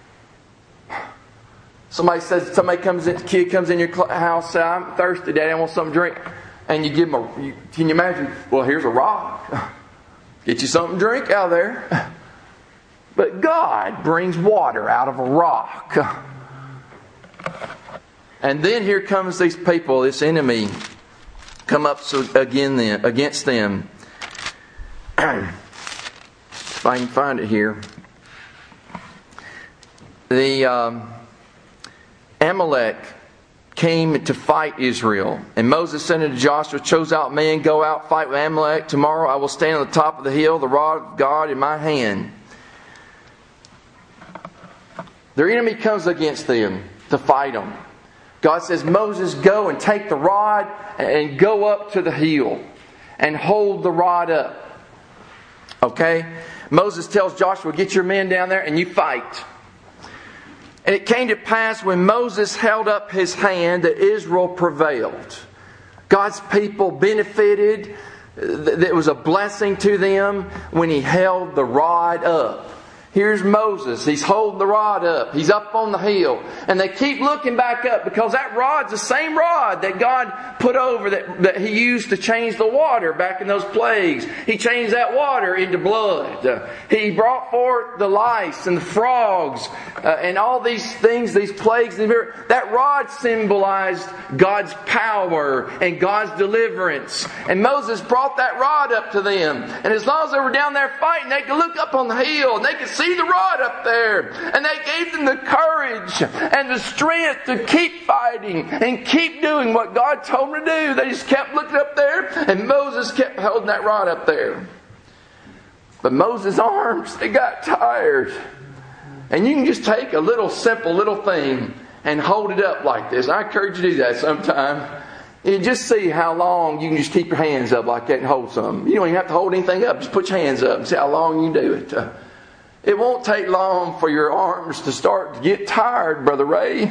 Somebody says, somebody comes in, kid comes in your house, says, I'm thirsty, Daddy, I want something to drink. And you give them a, you, can you imagine? Well, here's a rock. Get you something to drink out of there. But God brings water out of a rock. And then here comes these people, this enemy, come up again then, against them. If I can find it here. The um, Amalek came to fight Israel. And Moses said unto Joshua, chose out men, go out, fight with Amalek. Tomorrow I will stand on the top of the hill, the rod of God in my hand. Their enemy comes against them to fight them. God says, Moses, go and take the rod and go up to the hill and hold the rod up. Okay? Moses tells Joshua, get your men down there and you fight. And it came to pass when Moses held up his hand that Israel prevailed. God's people benefited. It was a blessing to them when he held the rod up. Here's Moses. He's holding the rod up. He's up on the hill. And they keep looking back up because that rod's the same rod that God put over that, that He used to change the water back in those plagues. He changed that water into blood. Uh, he brought forth the lice and the frogs uh, and all these things, these plagues. That rod symbolized God's power and God's deliverance. And Moses brought that rod up to them. And as long as they were down there fighting, they could look up on the hill and they could see the rod up there. And they gave them the courage and the strength to keep fighting and keep doing what God told them to do. They just kept looking up there and Moses kept holding that rod up there. But Moses' arms, they got tired. And you can just take a little simple little thing and hold it up like this. I encourage you to do that sometime. And just see how long you can just keep your hands up like that and hold something. You don't even have to hold anything up. Just put your hands up and see how long you can do it. Uh, It won't take long for your arms to start to get tired, Brother Ray.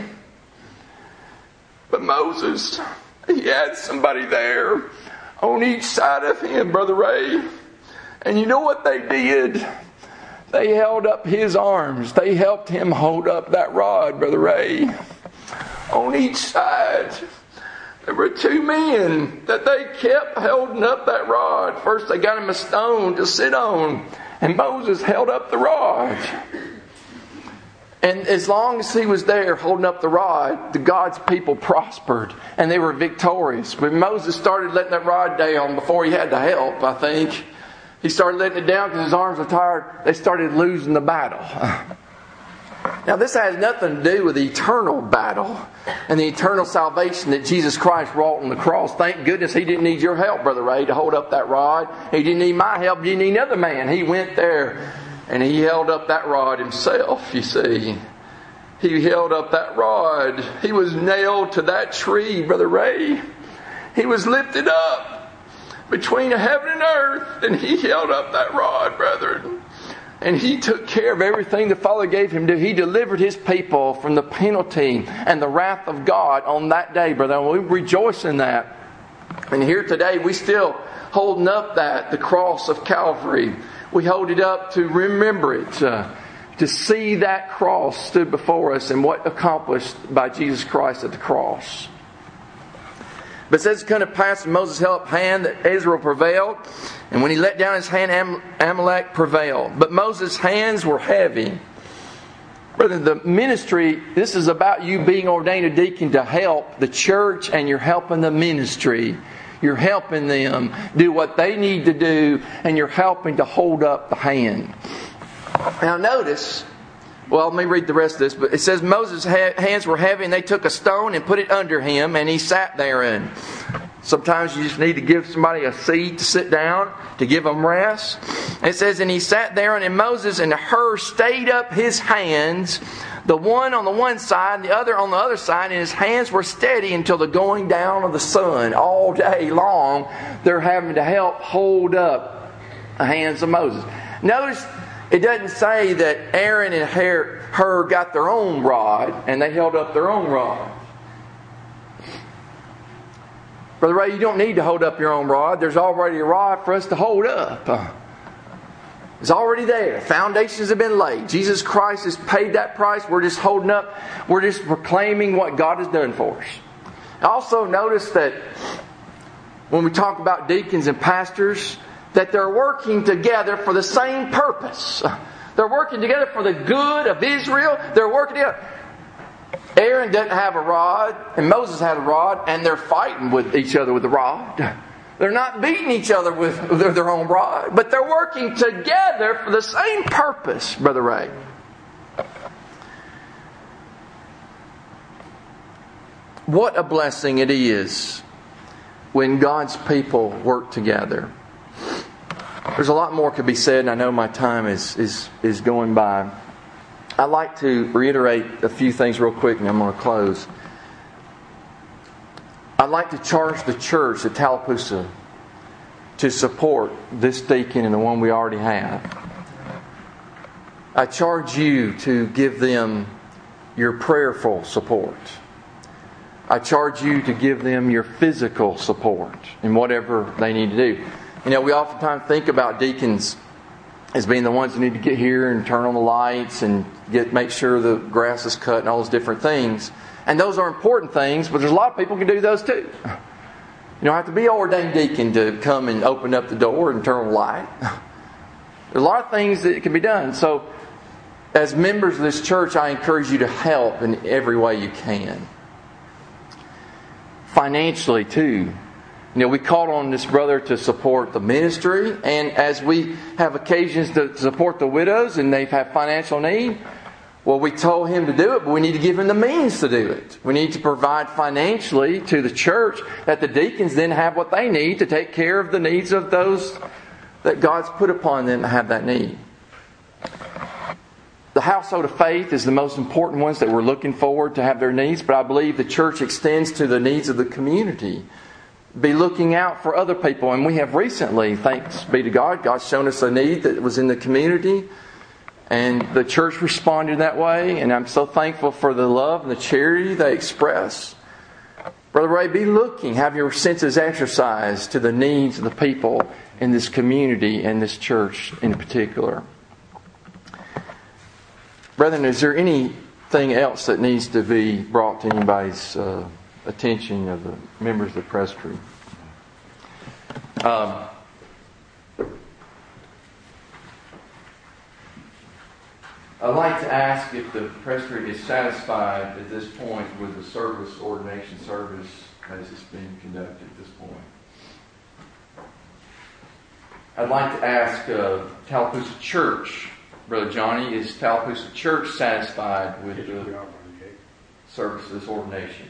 But Moses, he had somebody there on each side of him, Brother Ray. And you know what they did? They held up his arms. They helped him hold up that rod, Brother Ray. On each side, there were two men that they kept holding up that rod. First they got him a stone to sit on. And Moses held up the rod. And as long as he was there holding up the rod, the God's people prospered and they were victorious. But Moses started letting that rod down before he had to help, I think. He started letting it down because his arms were tired. They started losing the battle. Now this has nothing to do with the eternal battle and the eternal salvation that Jesus Christ wrought on the cross. Thank goodness He didn't need your help, Brother Ray, to hold up that rod. He didn't need my help. He didn't need another man. He went there and He held up that rod Himself, you see. He held up that rod. He was nailed to that tree, Brother Ray. He was lifted up between heaven and earth and He held up that rod, brethren. And He took care of everything the Father gave Him to do. He delivered His people from the penalty and the wrath of God on that day, brother. And we rejoice in that. And here today, we still holding up that, the cross of Calvary. We hold it up to remember it. Uh, to see that cross stood before us and what accomplished by Jesus Christ at the cross. But it says it couldn't pass when Moses held up hand that Israel prevailed. And when he let down his hand, Am- Amalek prevailed. But Moses' hands were heavy. Brother, the ministry, this is about you being ordained a deacon to help the church, and you're helping the ministry. You're helping them do what they need to do, and you're helping to hold up the hand. Now notice, well, let me read the rest of this. But it says Moses' hands were heavy, and they took a stone and put it under him, and he sat therein. Sometimes you just need to give somebody a seat to sit down, to give them rest. And it says, and he sat therein, and Moses and Hur stayed up his hands, the one on the one side, the other on the other side, and his hands were steady until the going down of the sun. All day long, they're having to help hold up the hands of Moses. Notice, it doesn't say that Aaron and Hur got their own rod and they held up their own rod. Brother Ray, you don't need to hold up your own rod. There's already a rod for us to hold up. It's already there. Foundations have been laid. Jesus Christ has paid that price. We're just holding up. We're just proclaiming what God has done for us. Also notice that when we talk about deacons and pastors, that they're working together for the same purpose. They're working together for the good of Israel. They're working together. Aaron doesn't have a rod, and Moses had a rod, and they're fighting with each other with the rod. They're not beating each other with their own rod, but they're working together for the same purpose, Brother Ray. What a blessing it is when God's people work together. There's a lot more could be said, and I know my time is, is, is going by. I'd like to reiterate a few things real quick, and I'm going to close. I'd like to charge the church at Tallapoosa to support this deacon and the one we already have. I charge you to give them your prayerful support. I charge you to give them your physical support in whatever they need to do. You know, we oftentimes think about deacons as being the ones who need to get here and turn on the lights and get make sure the grass is cut and all those different things. And those are important things, but there's a lot of people who can do those too. You don't have to be an ordained deacon to come and open up the door and turn on the light. There's a lot of things that can be done. So, as members of this church, I encourage you to help in every way you can. Financially too. You know, we called on this brother to support the ministry, and as we have occasions to support the widows and they've had financial need, well, we told him to do it, but we need to give him the means to do it. We need to provide financially to the church that the deacons then have what they need to take care of the needs of those that God's put upon them to have that need. The household of faith is the most important ones that we're looking forward to have their needs, but I believe the church extends to the needs of the community. Be looking out for other people. And we have recently, thanks be to God, God's shown us a need that was in the community. And the church responded that way. And I'm so thankful for the love and the charity they express. Brother Ray, be looking. Have your senses exercised to the needs of the people in this community and this church in particular. Brethren, is there anything else that needs to be brought to anybody's uh, attention of the members of the presbytery? Um, I'd like to ask if the presbytery is satisfied at this point with the service, ordination service as it's being conducted at this point. I'd like to ask uh, Tallapoosa Church, Brother Johnny, is Tallapoosa Church satisfied with the service of this ordination?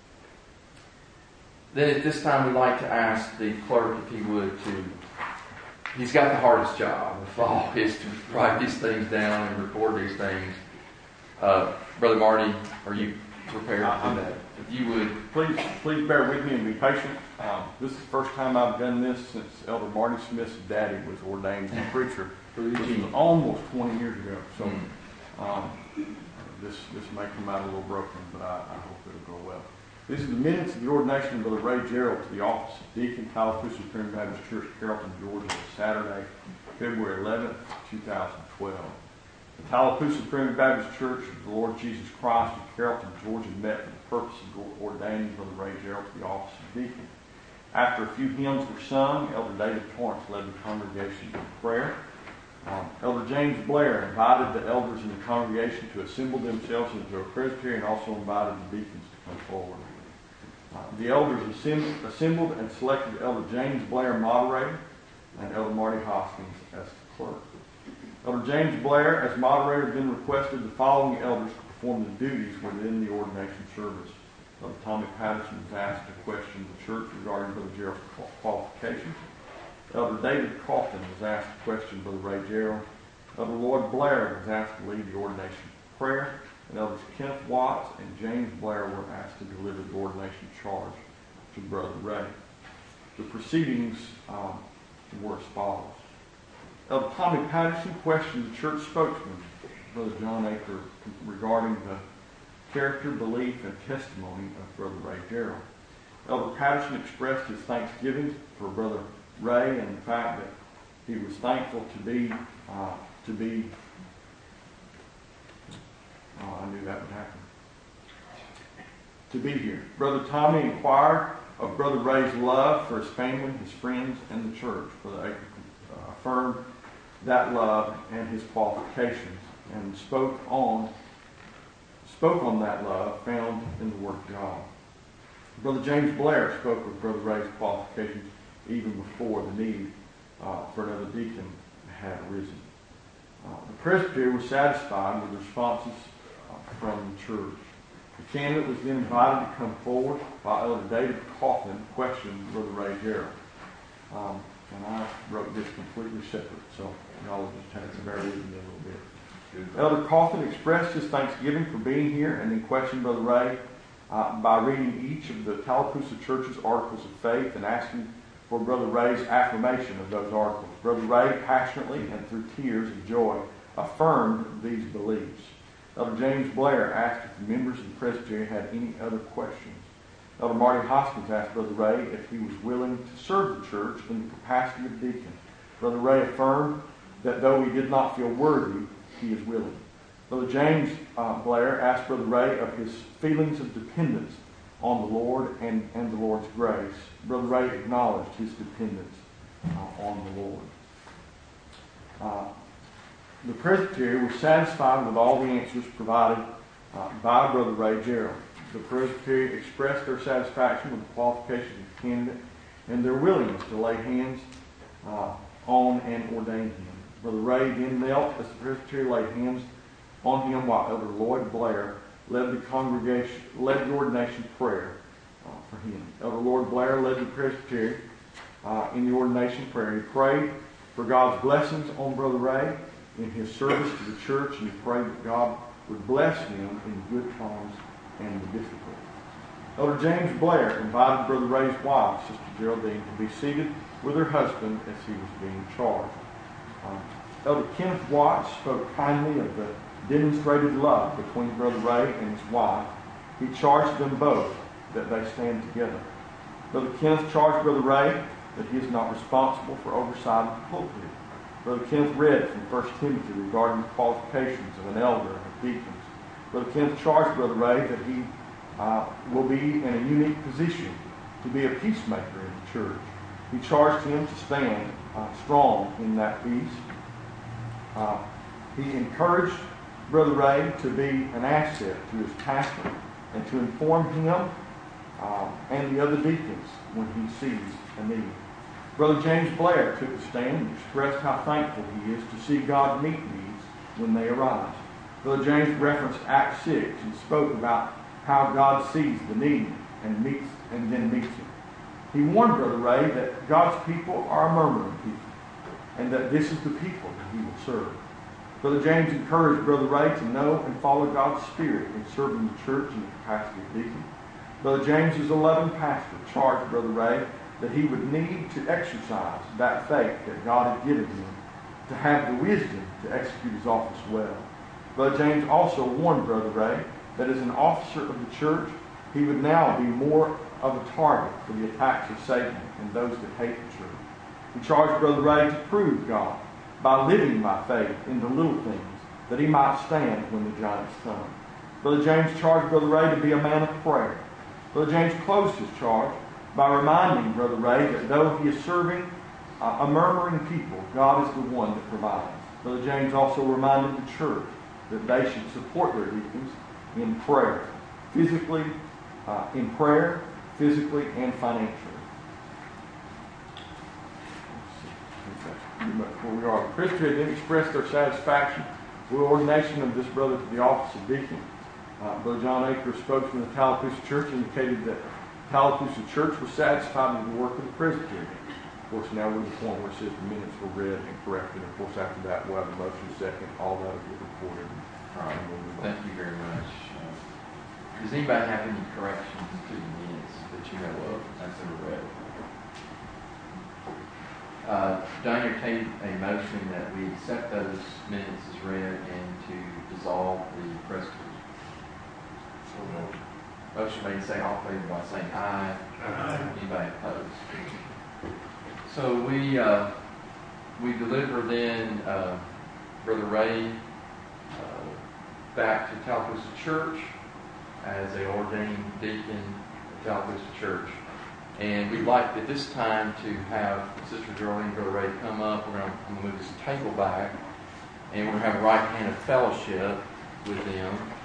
Then at this time we'd like to ask the clerk if he would to, he's got the hardest job of all, is to write these things down and record these things. Uh, Brother Marty, are you prepared to do that? If you would. Please, please bear with me and be patient. Um, this is the first time I've done this since Elder Marty Smith's daddy was ordained preacher, which was almost twenty years ago. So um, this this may come out a little broken, but I, I hope it'll go well. These are the minutes of the ordination of Brother Ray Gerald to the office of Deacon, Tallapoosa Lutheran Baptist Church, Carrollton, Georgia, Saturday, February eleventh, two thousand twelve. The Tallapoosa Primitive Baptist Church of the Lord Jesus Christ of Carrollton, Georgia met for the purpose of ordaining Brother Ray Gerald to the office of deacon. After a few hymns were sung, Elder David Torrance led the congregation in prayer. Um, Elder James Blair invited the elders in the congregation to assemble themselves into a presbytery and also invited the deacons to come forward. Uh, the elders assembled, assembled and selected Elder James Blair moderator and Elder Marty Hoskins as the clerk. Elder James Blair, as moderator, then requested the following elders to perform the duties within the ordination service. Elder Tommy Patterson was asked to question the church regarding Brother Gerald's qualifications. Elder David Coffin was asked to question Brother Ray Gerald. Elder Lloyd Blair was asked to lead the ordination prayer. And Elders Kenneth Watts and James Blair were asked to deliver the ordination charge to Brother Ray. The proceedings um, were as follows. Elder Tommy Patterson questioned the church spokesman, Brother John Aker, regarding the character, belief, and testimony of Brother Ray Gerald. Elder Patterson expressed his thanksgiving for Brother Ray and the fact that he was thankful to be uh, to be. Oh, I knew that would happen. To be here. Brother Tommy inquired of Brother Ray's love for his family, his friends, and the church. Brother Aker uh, affirmed that love and his qualifications, and spoke on spoke on that love found in the Word of God. Brother James Blair spoke of Brother Ray's qualifications even before the need uh, for another deacon had arisen. Uh, the presbytery was satisfied with the responses uh, from the church. The candidate was then invited to come forward while Elder David Coffin questioned Brother Ray Gerald. Um, and I wrote this completely separate, so y'all will just have to bear with me a little bit. Elder Coffin expressed his thanksgiving for being here and then questioned Brother Ray uh, by reading each of the Tallapoosa Church's articles of faith and asking for Brother Ray's affirmation of those articles. Brother Ray passionately and through tears of joy affirmed these beliefs. Elder James Blair asked if the members of the presbytery had any other questions. Elder Marty Hoskins asked Brother Ray if he was willing to serve the church in the capacity of deacon. Brother Ray affirmed that though he did not feel worthy, he is willing. Brother James uh, Blair asked Brother Ray of his feelings of dependence on the Lord and, and the Lord's grace. Brother Ray acknowledged his dependence uh, on the Lord. Uh, the presbytery was satisfied with all the answers provided uh, by Brother Ray Gerald. The presbytery expressed their satisfaction with the qualifications of the candidate and their willingness to lay hands uh, on and ordain him. Brother Ray then knelt as the presbytery laid hands on him while Elder Lloyd Blair led the congregation, led the ordination prayer uh, for him. Elder Lloyd Blair led the presbytery uh, in the ordination prayer. He prayed for God's blessings on Brother Ray in his service to the church, and he prayed that God would bless him in good times and the difficult. Elder James Blair invited Brother Ray's wife, Sister Geraldine, to be seated with her husband as he was being charged. Um, Elder Kenneth Watts spoke kindly of the demonstrated love between Brother Ray and his wife. He charged them both that they stand together. Brother Kenneth charged Brother Ray that he is not responsible for oversight of the pulpit. Brother Kenneth read from First Timothy regarding the qualifications of an elder and of deacons. Brother Kenneth charged Brother Ray that he uh, will be in a unique position to be a peacemaker in the church. He charged him to stand uh, strong in that peace. Uh, he encouraged Brother Ray to be an asset to his pastor and to inform him uh, and the other deacons when he sees a need. Brother James Blair took a stand and expressed how thankful he is to see God meet needs when they arise. Brother James referenced Acts six and spoke about how God sees the need and meets and then meets him. He warned Brother Ray that God's people are a murmuring people and that this is the people that he will serve. Brother James encouraged Brother Ray to know and follow God's Spirit in serving the church in the capacity of deacon. Brother James, as a loving pastor, charged Brother Ray that he would need to exercise that faith that God had given him to have the wisdom to execute his office well. Brother James also warned Brother Ray that as an officer of the church, he would now be more of a target for the attacks of Satan and those that hate the church. He charged Brother Ray to prove God by living by faith in the little things that he might stand when the giants come. Brother James charged Brother Ray to be a man of prayer. Brother James closed his charge by reminding Brother Ray that though he is serving uh, a murmuring people, God is the one that provides. Brother James also reminded the church that they should support their deacons in prayer, physically, uh, in prayer, physically, and financially. Where we are. The Presbytery then expressed their satisfaction with the ordination of this brother to the office of deacon. Uh, Brother John Aker, spokesman of the Tallapoosa Church, indicated that Tallapoosa Church was satisfied with the work of the Presbytery. Of course, now we're at the point where it says the minutes were read and corrected. Of course, after that, we'll have a motion second. All that will get recorded. All right. Thank you very much. Uh, does anybody have any corrections to the minutes that you know of as they were read? Uh, do I entertain a motion that we accept those minutes as read and to dissolve the presbytery? So motion made, say all in favor by saying aye. Aye. Anybody opposed? So we uh, we deliver then uh, Brother Ray uh, back to Tallapoosa Church as a ordained deacon at Tallapoosa Church. And we'd like at this time to have Sister Geraldine and Brother Ray come up. We're going to move this table back, and we're going to have a right hand of fellowship with them.